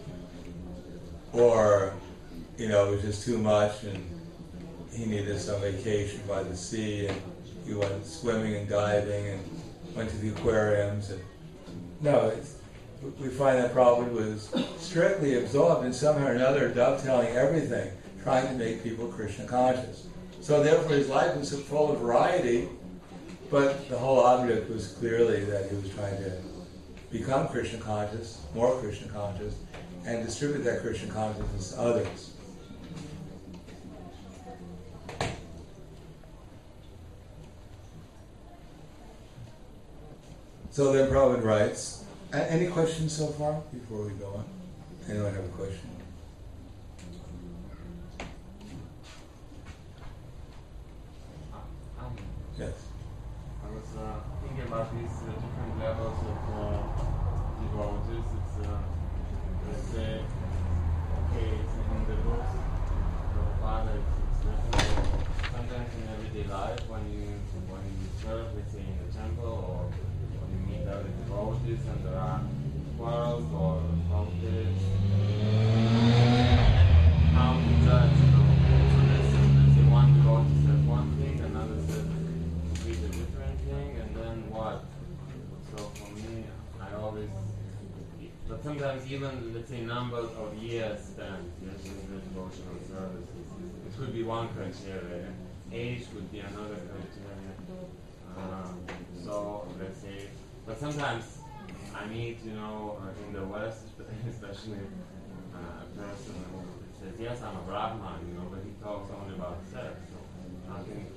Or, you know, it was just too much and he needed some vacation by the sea and he went swimming and diving and went to the aquariums. And no, it's, we find that Prabhupada was strictly absorbed in somehow or another dovetailing everything, trying to make people Krishna conscious. So therefore his life was full of variety, but the whole object was clearly that he was trying to become Krishna conscious, more Krishna conscious, and distribute that Krishna consciousness to others. So then Prabhupada writes, a- any questions so far before we go on? Anyone have a question? Um, Yes. I was uh, thinking about these uh, different levels of uh, devotees. It's, uh, let's say, okay, it's in the books, Prabhupada, it's, it's written, but sometimes in everyday life, when you when you serve, let's say in the temple, or when you meet other devotees and there are quarrels or conflicts, how to judge, you know, unless, let's say one devotee says one thing, another says completely different thing, and then what? So for me, I always, but sometimes even, let's say, numbers of years spent in the devotional service, it could be one criteria. Age would be another criteria. Um, so let's say, but sometimes I meet, you know, uh, in the West, especially uh, a person who says, yes, I'm a Brahman, you know, but he talks only about sex. So I think I'm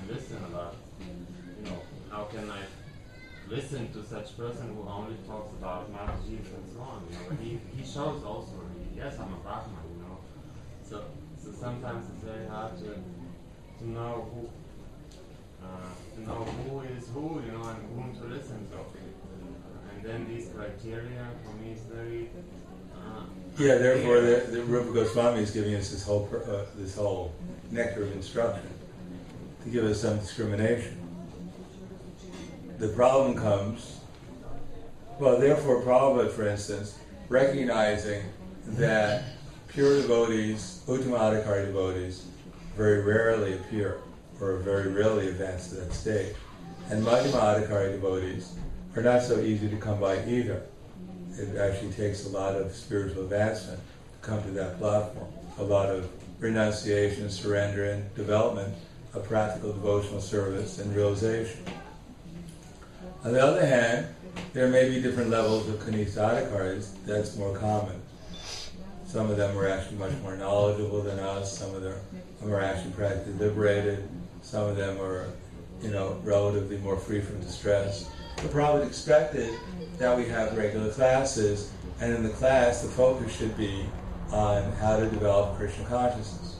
listen about, you know, how can I listen to such person who only talks about Mataji and so on, you know, he, he shows also, yes, I'm a Brahman, you know, so so sometimes it's very hard to to know who, uh, to know who is who, you know, and whom to listen to. And then these criteria for me is very uh, Yeah, therefore, the, the Rupa Goswami is giving us this whole pr- uh, this whole nectar of instruction to give us some discrimination. The problem comes, well, therefore, Prabhupada, for instance, recognizing that pure devotees, Uttamadhikari devotees, very rarely appear or very rarely advance to that stage, and Madhyamadhikari devotees are not so easy to come by either. It actually takes a lot of spiritual advancement to come to that platform, a lot of renunciation, surrender, and development of practical devotional service and realization. On the other hand, there may be different levels of Kanistha-adhikaris that's more common. Some of them are actually much more knowledgeable than us, some of them are actually practically liberated, some of them are, you know, relatively more free from distress. The Prabhupada expected that we have regular classes, and in the class the focus should be on how to develop Krishna consciousness.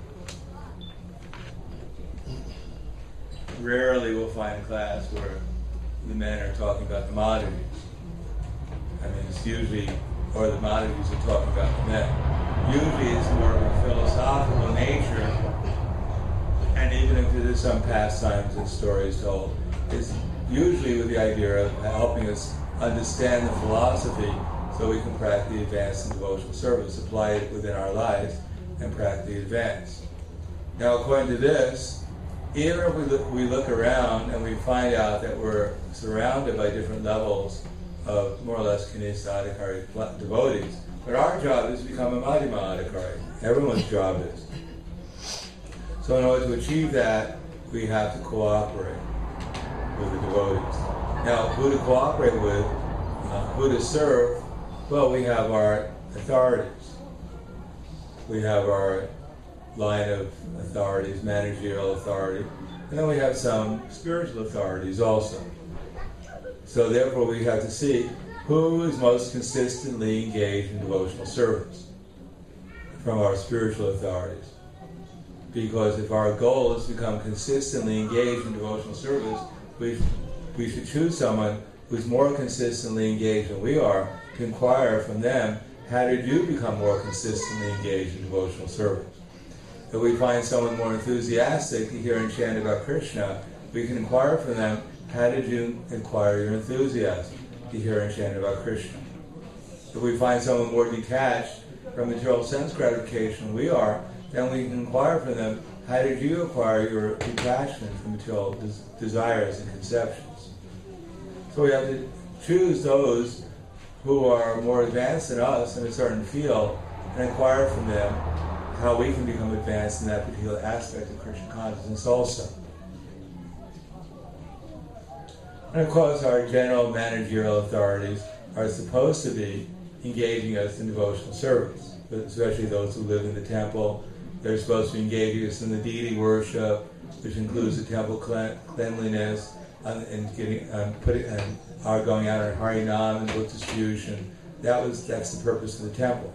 Rarely we'll find a class where the men are talking about the Madhujis. I mean, it's usually, or the Madhujis are talking about the men. Usually it's more of a philosophical nature, and even if there's some pastimes and stories told, it's usually with the idea of helping us understand the philosophy so we can practically advance in devotional service, apply it within our lives, and practically advance. Now, according to this, even if we look, we look around and we find out that we're surrounded by different levels of more or less Kanistha-adhikari devotees, but our job is to become a Madhyama-adhikari. Everyone's job is. So in order to achieve that, we have to cooperate with the devotees. Now, who to cooperate with, uh, who to serve, well, we have our authorities. We have our line of authorities, managerial authority, and then we have some spiritual authorities also. So therefore we have to see who is most consistently engaged in devotional service from our spiritual authorities. Because if our goal is to become consistently engaged in devotional service, we, we should choose someone who's more consistently engaged than we are to inquire from them, how did you become more consistently engaged in devotional service? If we find someone more enthusiastic to hear and chant about Krishna, we can inquire from them, how did you acquire your enthusiasm to hear and chant about Krishna? If we find someone more detached from material sense gratification than we are, then we can inquire from them, how did you acquire your detachment from material des- desires and conceptions? So we have to choose those who are more advanced than us in a certain field and inquire from them how we can become advanced in that particular aspect of Krishna consciousness also. And of course, our general managerial authorities are supposed to be engaging us in devotional service, especially those who live in the temple. They're supposed to be engaging us in the deity worship, which includes the temple clean- cleanliness, and, and getting, um, putting, and our going out on Harinam and book distribution. That was that's the purpose of the temple.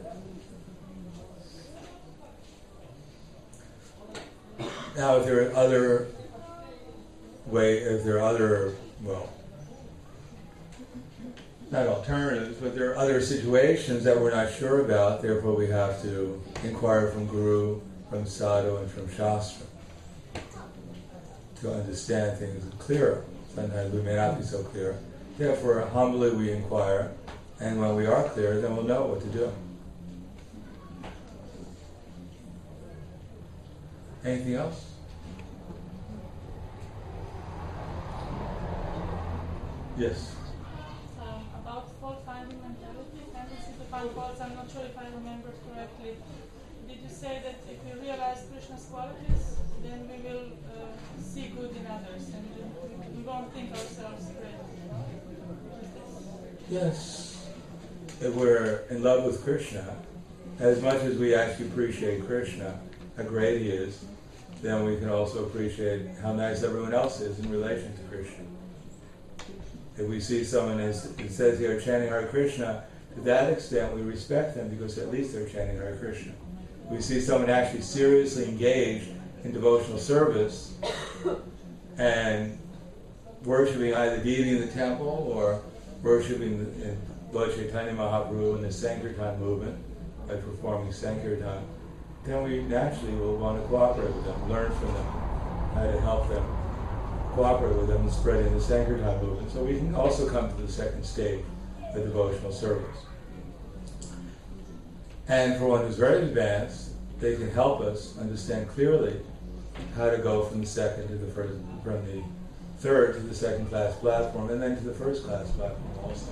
Now, if there are other way, if there are other, well, not alternatives, but there are other situations that we're not sure about, therefore we have to inquire from Guru, from Sadhu, and from Shastra to understand things clearer. Sometimes we may not be so clear. Therefore, humbly we inquire, and when we are clear, then we'll know what to do. Anything else? Yes. Um, about fault-finding mentality, tendency to find faults, I'm not sure if I remember correctly. Did you say that if we realize Krishna's qualities, then we will uh, see good in others and we, we won't think ourselves great? Yes. If we're in love with Krishna, as much as we actually appreciate Krishna, how great he is, then we can also appreciate how nice everyone else is in relation to Krishna. If we see someone, as it says here, chanting Hare Krishna, to that extent we respect them because at least they're chanting Hare Krishna. We see someone actually seriously engaged in devotional service and worshipping either deity in the temple or worshipping the, in Lord Chaitanya Mahaprabhu in the Sankirtan movement by performing Sankirtan, then we naturally will want to cooperate with them, learn from them how to help them, cooperate with them in spreading the Sankirtan movement. So we can also come to the second stage of devotional service. And for one who's very advanced, they can help us understand clearly how to go from the second to the first, from the third to the second class platform, and then to the first class platform also.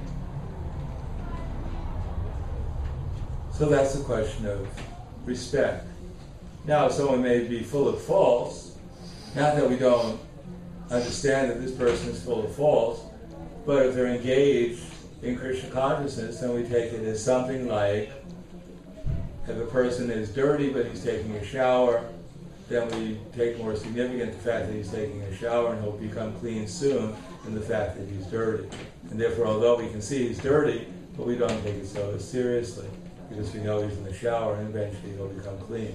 So that's the question of respect. Now, someone may be full of faults, not that we don't understand that this person is full of faults, but if they're engaged in Krishna consciousness, then we take it as something like, if a person is dirty but he's taking a shower, then we take more significant the fact that he's taking a shower and he'll become clean soon than the fact that he's dirty. And therefore, although we can see he's dirty, but we don't take it so seriously because we know he's in the shower and eventually he'll become clean.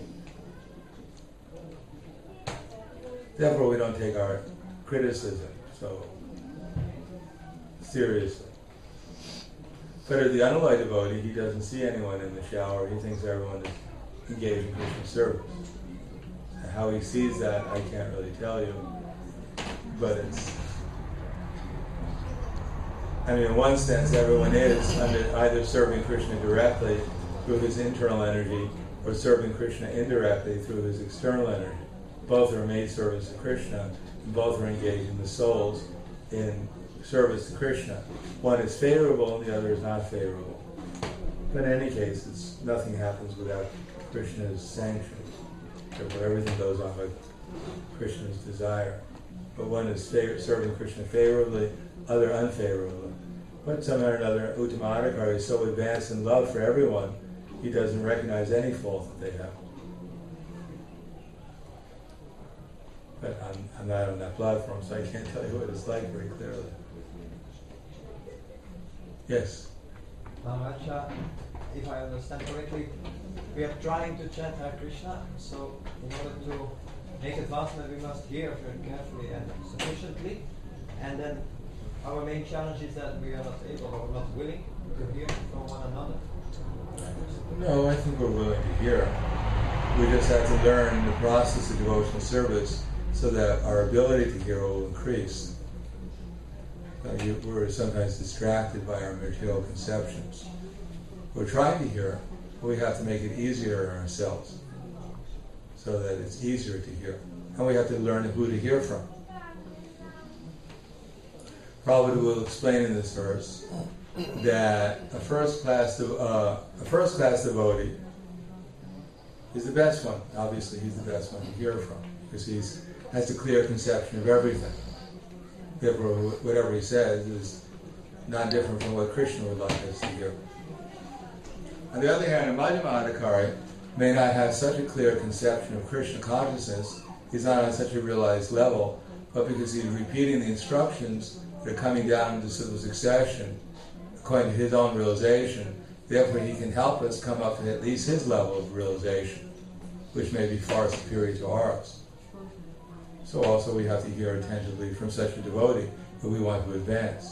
Therefore, we don't take our criticism so seriously. But if the Anulay devotee, he doesn't see anyone in the shower. He thinks everyone is engaged in Krishna service. And how he sees that, I can't really tell you. But it's... I mean, in one sense, everyone is under either serving Krishna directly through his internal energy or serving Krishna indirectly through his external energy. Both are made service to Krishna, and both are engaging the souls in service to Krishna. One is favorable and the other is not favorable. But in any case, it's, nothing happens without Krishna's sanction. Therefore, everything goes on with Krishna's desire. But one is favor- serving Krishna favorably, other unfavorably. But somehow or another, Uttamadhikari is so advanced in love for everyone, he doesn't recognize any fault that they have. But I'm, I'm not on that platform, so I can't tell you what it's like very clearly. Yes? Maharaj, uh, if I understand correctly, we are trying to chant Hare Krishna, so in order to make advancement we must hear very carefully and sufficiently, and then our main challenge is that we are not able or not willing to hear from one another. No, I think we're willing to hear. We just have to learn the process of devotional service so that our ability to hear will increase. Uh, you, we're sometimes distracted by our material conceptions. We're trying to hear, but we have to make it easier on ourselves so that it's easier to hear. And we have to learn who to hear from. Prabhupada will explain in this verse that a first class de- uh, a first class devotee is the best one. Obviously, he's the best one to hear from because he has a clear conception of everything. Therefore, whatever he says is not different from what Krishna would like us to hear. On the other hand, a Madhyamadhikari may not have such a clear conception of Krishna consciousness, he's not on such a realized level, but because he's repeating the instructions that are coming down into civil succession, according to his own realization, therefore he can help us come up to at least his level of realization, which may be far superior to ours. So also we have to hear attentively from such a devotee who we want to advance.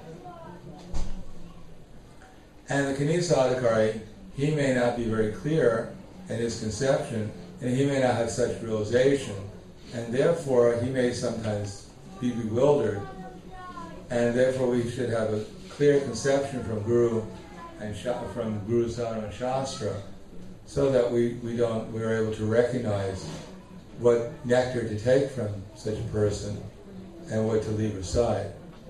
And the Kanisadhikari, he may not be very clear in his conception, and he may not have such realization, and therefore he may sometimes be bewildered, and therefore we should have a clear conception from Guru and Sha- from Guru Sadhana and Shastra, so that we, we don't we're able to recognize what nectar to take from such a person and what to leave aside.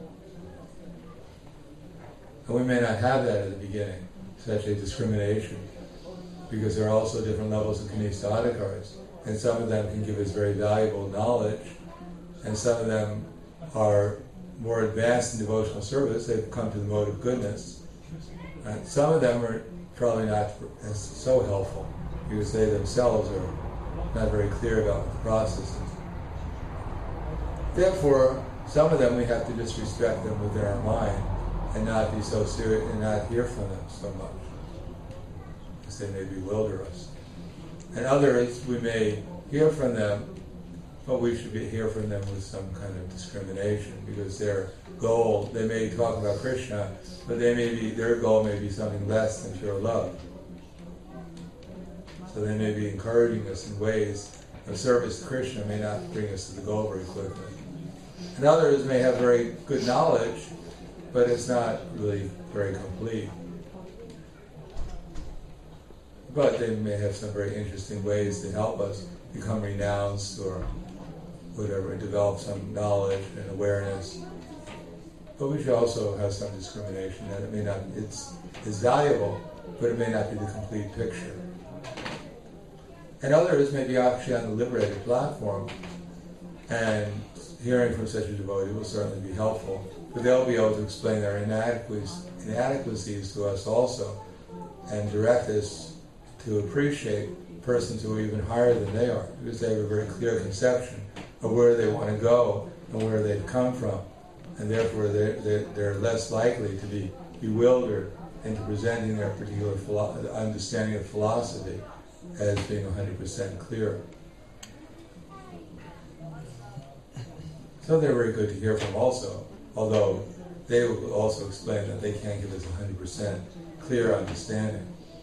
And we may not have that at the beginning, such a discrimination, because there are also different levels of Kanistha-adhikaris, and some of them can give us very valuable knowledge, and some of them are more advanced in devotional service. They've come to the mode of goodness. And some of them are probably not as so helpful, because they themselves are not very clear about what the process is. Therefore, some of them we have to just respect them within our mind and not be so serious and not hear from them so much, because they may bewilder us. And others, we may hear from them, but we should be hear from them with some kind of discrimination, because their goal, they may talk about Krishna, but they may be their goal may be something less than pure love. So they may be encouraging us in ways of service to Krishna may not bring us to the goal very quickly. And others may have very good knowledge, but it's not really very complete. But they may have some very interesting ways to help us become renounced or whatever, develop some knowledge and awareness. But we should also have some discrimination that it may not, it's, it's valuable, but it may not be the complete picture. And others may be actually on the liberated platform, and hearing from such a devotee will certainly be helpful, but they'll be able to explain their inadequacies, inadequacies to us also, and direct us to appreciate persons who are even higher than they are, because they have a very clear conception of where they want to go and where they've come from, and therefore they're, they're, they're less likely to be bewildered into presenting their particular philo- understanding of philosophy as being one hundred percent clear. So they're very good to hear from also, although they will also explain that they can't give us one hundred percent clear understanding.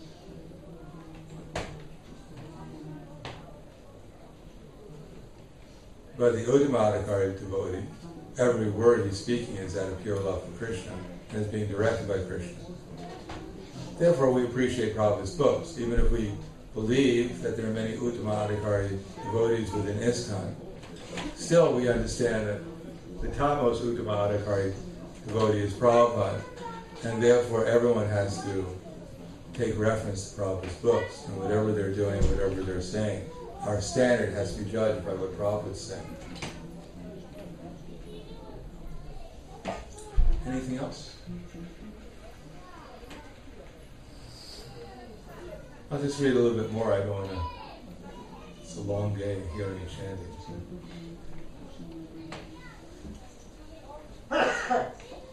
But the Uttamaadhikari devotee, every word he's speaking is out of pure love for Krishna and is being directed by Krishna. Therefore we appreciate Prabhupada's books, even if we believe that there are many Uttamaadhikari devotees within ISKCON. Still, we understand that the topmost Uttamaadhikari devotee is Prabhupada, and therefore everyone has to take reference to Prabhupada's books, and whatever they're doing, whatever they're saying, our standard has to be judged by what Prabhupada's saying. Anything else? I'll just read a little bit more. I don't want to... It's a long day hearing and chanting. So.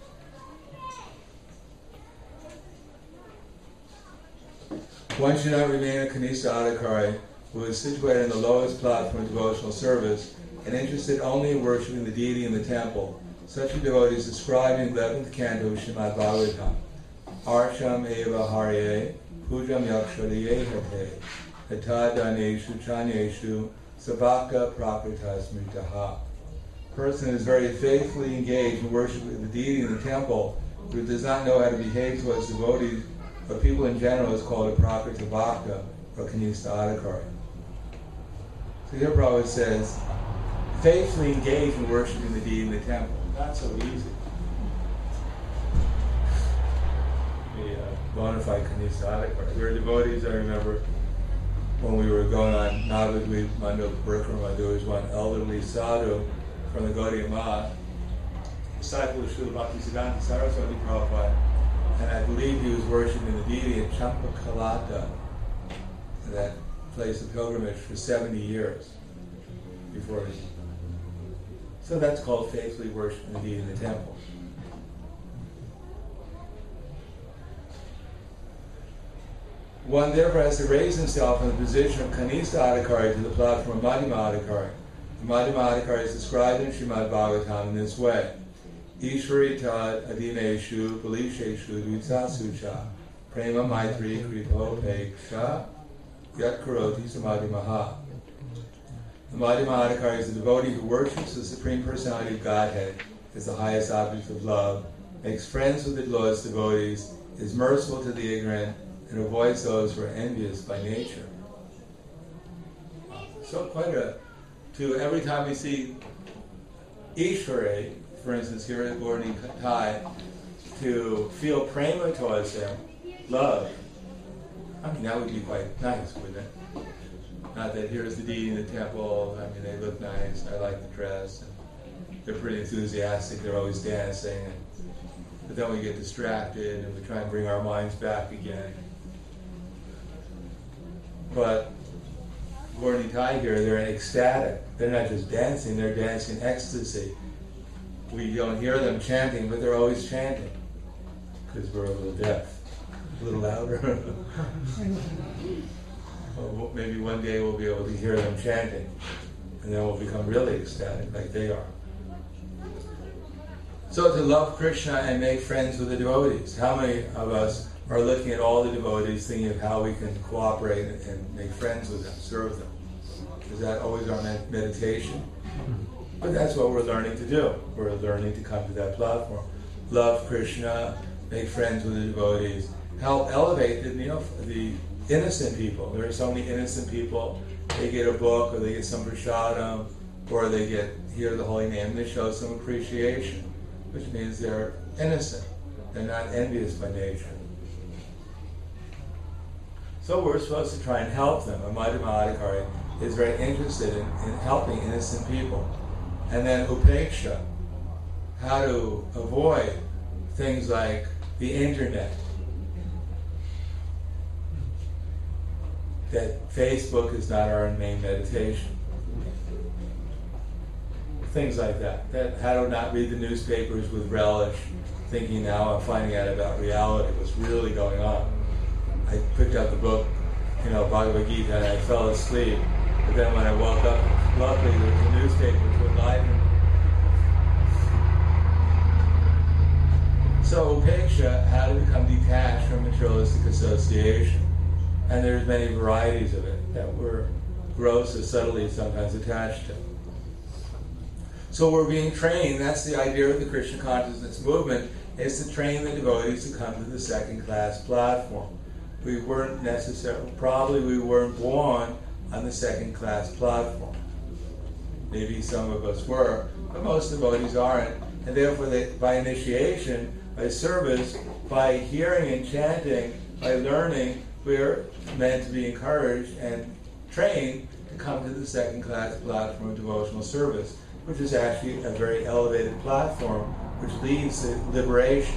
One should not remain a Kanista Adhikari who is situated in the lowest platform of devotional service and interested only in worshipping the deity in the temple. Such a devotee is described in eleventh canto of Srimad Bhagavatam. Archam eva harye pujam yakshariye hate hata daneshu chanyeshu sabaka prakrita smritaha. Person is very faithfully engaged in worshiping the deity in the temple, but does not know how to behave towards devotees, but people in general is called a prakrita bhakta or kanista adhikari. So here Prabhupada says, faithfully engaged in worshiping the deity in the temple. Not so easy. The uh, bona fide kanista adhikari. We were devotees, I remember, when we were going on Navadvip Mandal Parikrama, there was one elderly sadhu from the Gaudiya Math, disciple of Srila Bhaktisiddhanta Saraswati Prabhupada, and I believe he was worshipping the deity in Champakalata, that place of pilgrimage, for seventy years before he. So that's called faithfully worshiping the deity in the temple. One therefore has to raise himself from the position of Kanista Adhikari to the platform of Madhyama Adhikari. The Madhyama Adhikari is described in Srimad Bhagavatam in this way. Ishwari tad adineshu balisheshu dvitsasucha prema maitri kripo peksha yat karoti samadhimaha. The Madhyama Adhikari is a devotee who worships the Supreme Personality of Godhead as the highest object of love, makes friends with the lowest devotees, is merciful to the ignorant, and avoids those who are envious by nature. So quite a, to every time we see Ishvara, for instance here at Gauri Katai, to feel prema towards him, love, I mean that would be quite nice, wouldn't it? Not that here's the deity in the temple, I mean they look nice, I like the dress, and they're pretty enthusiastic, they're always dancing, and, but then we get distracted and we try and bring our minds back again. But Gordon Nitai here, they're ecstatic. They're not just dancing, they're dancing in ecstasy. We don't hear them chanting, but they're always chanting. Because we're a little deaf. A little louder. Well, maybe one day we'll be able to hear them chanting. And then we'll become really ecstatic like they are. So to love Krishna and make friends with the devotees. How many of us are looking at all the devotees thinking of how we can cooperate and make friends with them, serve them? Is that always our med- meditation? But that's what we're learning to do. We're learning to come to that platform. Love Krishna, make friends with the devotees, help elevate the, you know, the innocent people. There are so many innocent people. They get a book, or they get some prasadam, or they get hear the holy name, and they show some appreciation, which means they're innocent. They're not envious by nature. So we're supposed to try and help them. And Madhyama Adhikari is very interested in, in helping innocent people. And then upeksha, how to avoid things like the internet, that Facebook is not our main meditation. Things like that. That how to not read the newspapers with relish, thinking now I'm finding out about reality, what's really going on. I picked up the book, you know, Bhagavad Gita, and I fell asleep. But then when I woke up, luckily there was a newspaper to enliven. So upeksha, how to become detached from materialistic association. And there's many varieties of it that we're gross or subtly sometimes attached to. So we're being trained, that's the idea of the Krishna consciousness movement, is to train the devotees to come to the second class platform. We weren't necessarily, probably we weren't born on the second class platform. Maybe some of us were, but most devotees aren't. And therefore, they, by initiation, by service, by hearing and chanting, by learning, we're meant to be encouraged and trained to come to the second class platform of devotional service, which is actually a very elevated platform which leads to liberation.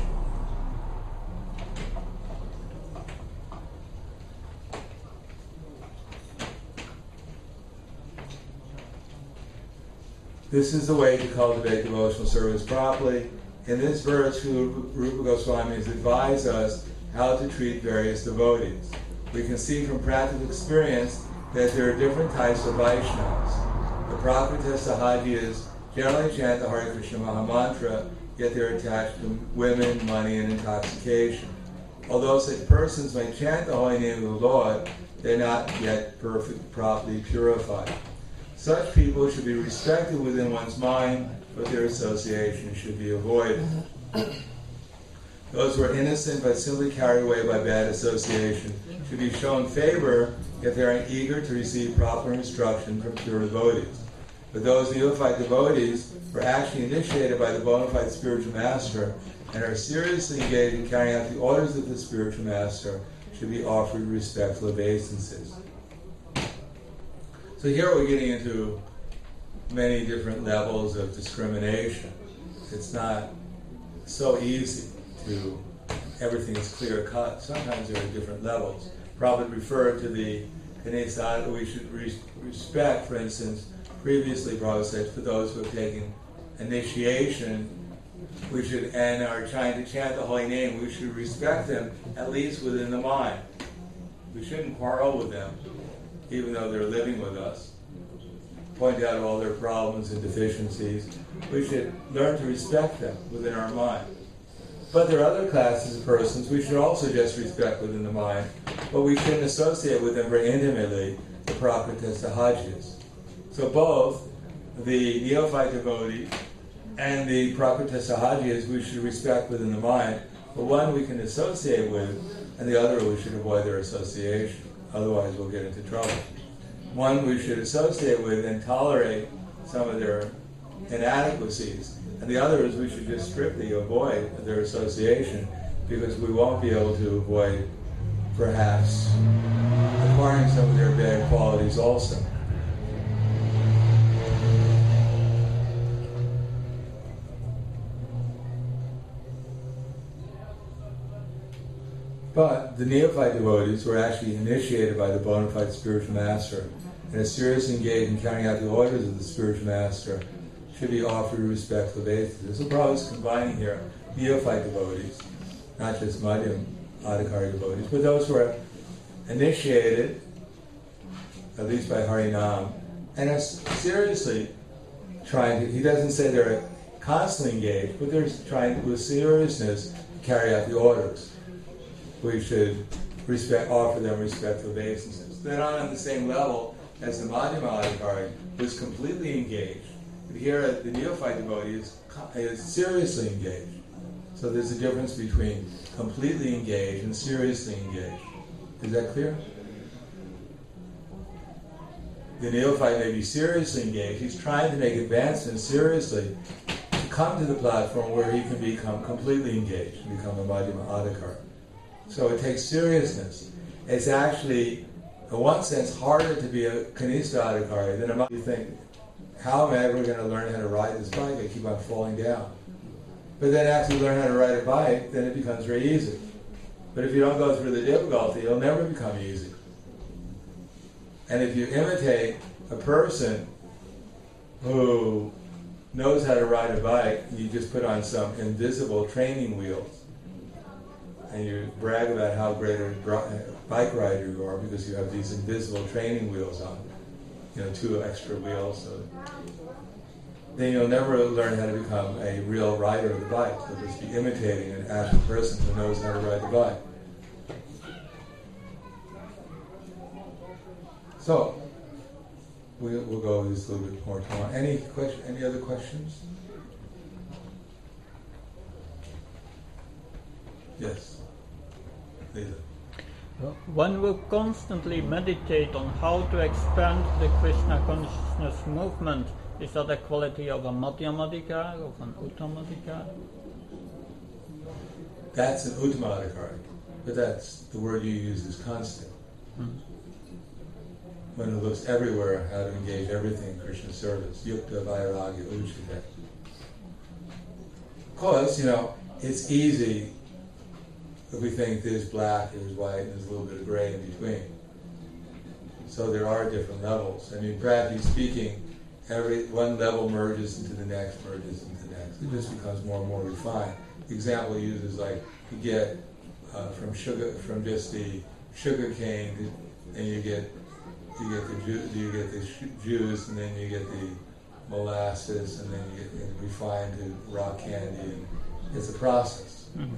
This is the way to cultivate devotional service properly. In this verse, Rupa Goswami has advised us how to treat various devotees. We can see from practical experience that there are different types of Vaishnavas. The Prakrita Sahajiyas generally chant the Hare Krishna Mahamantra, yet they're attached to women, money, and intoxication. Although such persons may chant the holy name of the Lord, they're not yet perfect, properly purified. Such people should be respected within one's mind, but their association should be avoided. Those who are innocent but simply carried away by bad association should be shown favor if they are eager to receive proper instruction from pure devotees. But those neophyte devotees who are actually initiated by the bona fide spiritual master and are seriously engaged in carrying out the orders of the spiritual master should be offered respectful obeisances. So here we're getting into many different levels of discrimination. It's not so easy to, everything is clear cut. Sometimes there are different levels. Prabhupada referred to the Ganesha, we should re- respect, for instance, previously Prabhupada said, for those who have taken initiation, we should, and are trying to chant the holy name, we should respect them at least within the mind. We shouldn't quarrel with them, even though they're living with us. Point out all their problems and deficiencies. We should learn to respect them within our mind. But there are other classes of persons we should also just respect within the mind, but we shouldn't associate with them very intimately, the Prakrita Sahajiyas. So both the neophyte devotee and the Prakrita Sahajiyas we should respect within the mind, but one we can associate with, and the other we should avoid their association. Otherwise we'll get into trouble. One we should associate with and tolerate some of their inadequacies, and the other is we should just strictly avoid their association, because we won't be able to avoid perhaps acquiring some of their bad qualities also. But the neophyte devotees were actually initiated by the bona fide spiritual master and is seriously engaged in carrying out the orders of the spiritual master should be offered respectful obeisances. This is Prabhupada is combining here neophyte devotees, not just Madhyam Adhikari devotees, but those who are initiated, at least by Harinam, and are seriously trying to, he doesn't say they're constantly engaged, but they're trying to, with seriousness, carry out the orders. We should respect, offer them respectful obeisances. They're not on the same level as the Madhyama Adhikari, who is completely engaged. But here, the neophyte devotee is, is seriously engaged. So there's a difference between completely engaged and seriously engaged. Is that clear? The neophyte may be seriously engaged. He's trying to make advancements seriously to come to the platform where he can become completely engaged, become a Madhyama Adhikari. So it takes seriousness. It's actually, in one sense, harder to be a Kanishta Adhikari than a Madhyama. You think, how am I ever going to learn how to ride this bike? I keep on falling down. But then after you learn how to ride a bike, then it becomes very easy. But if you don't go through the difficulty, it'll never become easy. And if you imitate a person who knows how to ride a bike, you just put on some invisible training wheels, and you brag about how great a bike rider you are because you have these invisible training wheels on, you know, two extra wheels. So then you'll never learn how to become a real rider of the bike. You'll just be imitating an actual person who knows how to ride the bike. So, we'll, we'll go over this a little bit more tomorrow. Any question? Any other questions? Yes, Lisa. One will constantly meditate on how to expand the Krishna consciousness movement. Is that a quality of a Madhyamadikar, of an Uttamadikar? That's an Uttamadikari, but that's the word you use is constant. Mm-hmm. When it looks everywhere how to engage everything in Krishna's service. Yukta Vairagya Uchita. Of course, you know, it's easy if we think there's black, there's white, and there's a little bit of gray in between. So there are different levels. I mean, practically speaking, every one level merges into the next, merges into the next. It just becomes more and more refined. The example used is like you get uh, from sugar, from just the sugar cane, and you get you get the ju- you get the sh- juice, and then you get the molasses, and then you get it refined to rock candy. And it's a process. Mm-hmm.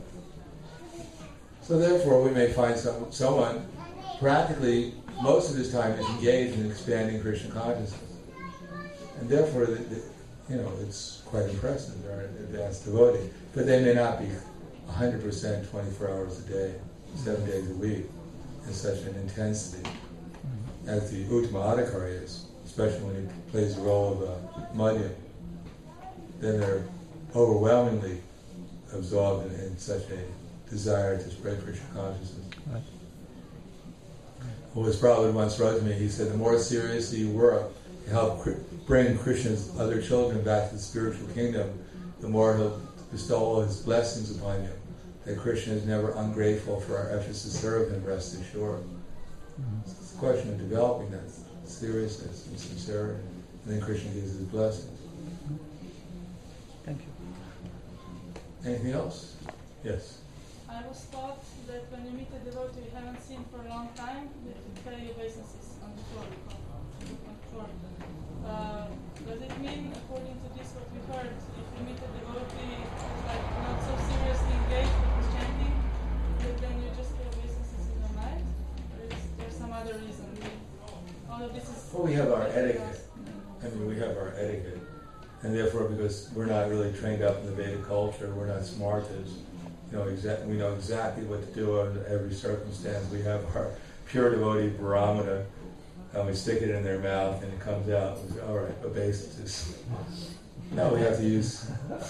So therefore, we may find some, someone practically most of his time is engaged in expanding Krishna consciousness. And therefore, the, the, you know, it's quite impressive. They're an advanced devotee. But they may not be one hundred percent twenty-four hours a day, seven days a week, in such an intensity as the Uttama Adhikari is, especially when he plays the role of a Madhyam. Then they're overwhelmingly absorbed in, in such a desire to spread Krishna consciousness. Right. Well, as Prabhupada once wrote to me, he said, the more seriously you work to help bring Krishna's other children back to the spiritual kingdom, the more he'll bestow all his blessings upon you. That Krishna is never ungrateful for our efforts to serve him, rest assured. Mm-hmm. It's a question of developing that seriousness and sincerity, and then Krishna gives his blessings. Thank you. Anything else? Yes. I was taught that when you meet a devotee you haven't seen for a long time, that you pay obeisances on the floor. On the floor. Uh, does it mean, according to this, what we heard, if you meet a devotee like not so seriously engaged but was chanting, that then you just pay obeisances in the night? Or is there some other reason? All of this is. Well, we have our etiquette. I mean, we have our etiquette, and therefore, because we're not really trained up in the Vedic culture, we're not smart as. You know, exa- we know exactly what to do under every circumstance. We have our pure devotee barometer, and we stick it in their mouth, and it comes out. We say, all right, obeisances. No, we have to use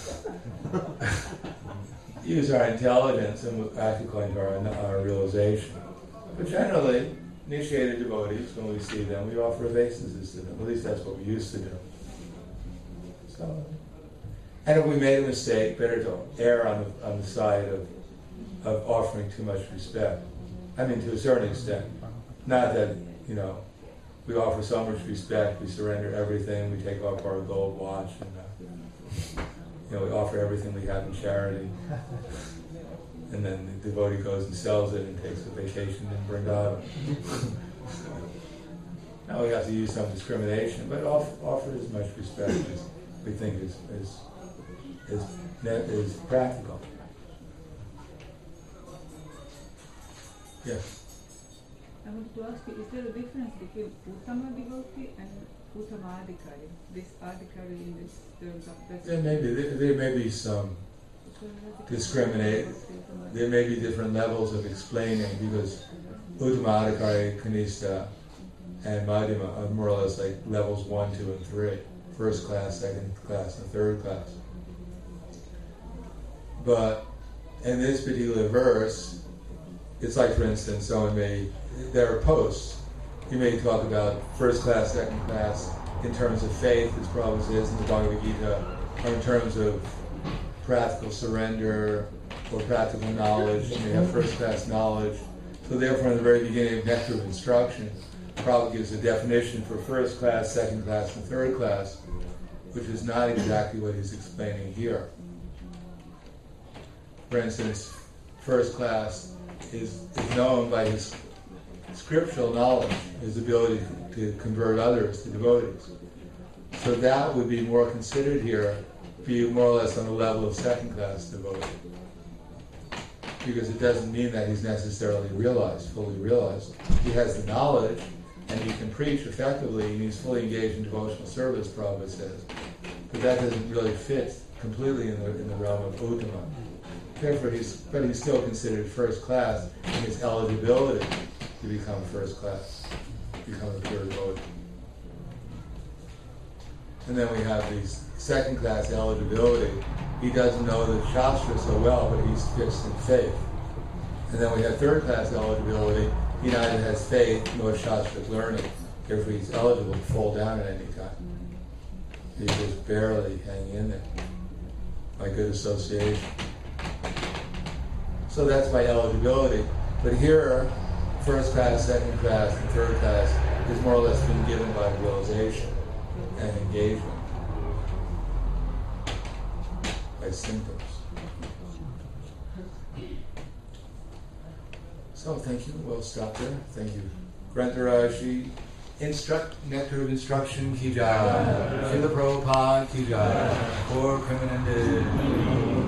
use our intelligence and act according to our, our realization. But generally, initiated devotees, when we see them, we offer obeisances to them. At least that's what we used to do. So. And if we made a mistake, better to err on the, on the side of, of offering too much respect. I mean, to a certain extent. Not that, you know, we offer so much respect, we surrender everything, we take off our gold watch, and uh, you know, we offer everything we have in charity. And then the devotee goes and sells it and takes a vacation in Vrindavan. Now we have to use some discrimination, but offer, offer as much respect as we think is is is, is practical. Yes. I wanted to ask you, is there a difference between Uttama devotee and Uttama Adhikari? This Adhikari in this terms of best. There may be there, there may be some discriminate. There may be different levels of explaining because Uttama Adhikari, Kanishta, and Madhyama are more or less like levels one, two, and three. First class, second class, and third class. But in this particular verse, it's like, for instance, someone may, there are posts. You may talk about first class, second class, in terms of faith, as Prabhupada says in the Bhagavad Gita, or in terms of practical surrender or practical knowledge. You may have first class knowledge. So therefore, in the very beginning of Nectar of Instruction, Prabhupada gives a definition for first class, second class, and third class, which is not exactly what he's explaining here. For instance, first class is, is known by his scriptural knowledge, his ability to convert others to devotees. So that would be more considered here, be more or less on the level of second class devotee. Because it doesn't mean that he's necessarily realized, fully realized. He has the knowledge, and he can preach effectively, and he's fully engaged in devotional service, Prabhupada says. But that doesn't really fit completely in the, in the realm of Uttama. Therefore, he's, but he's still considered first class in his eligibility to become first class, become a pure devotee. And then we have these second class eligibility. He doesn't know the Shastra so well, but he's fixed in faith. And then we have third class eligibility. He neither has faith nor Shastric learning. Therefore, he's eligible to fall down at any time. He's just barely hanging in there by good association. So that's by eligibility. But here, first class, second class, and third class is more or less being given by realization and engagement, by symptoms. So thank you. We'll stop there. Thank you. Grantharaj, instruct Nectar of Instruction ki jai. Srila Prabhupada ki jai. Or Krimananda.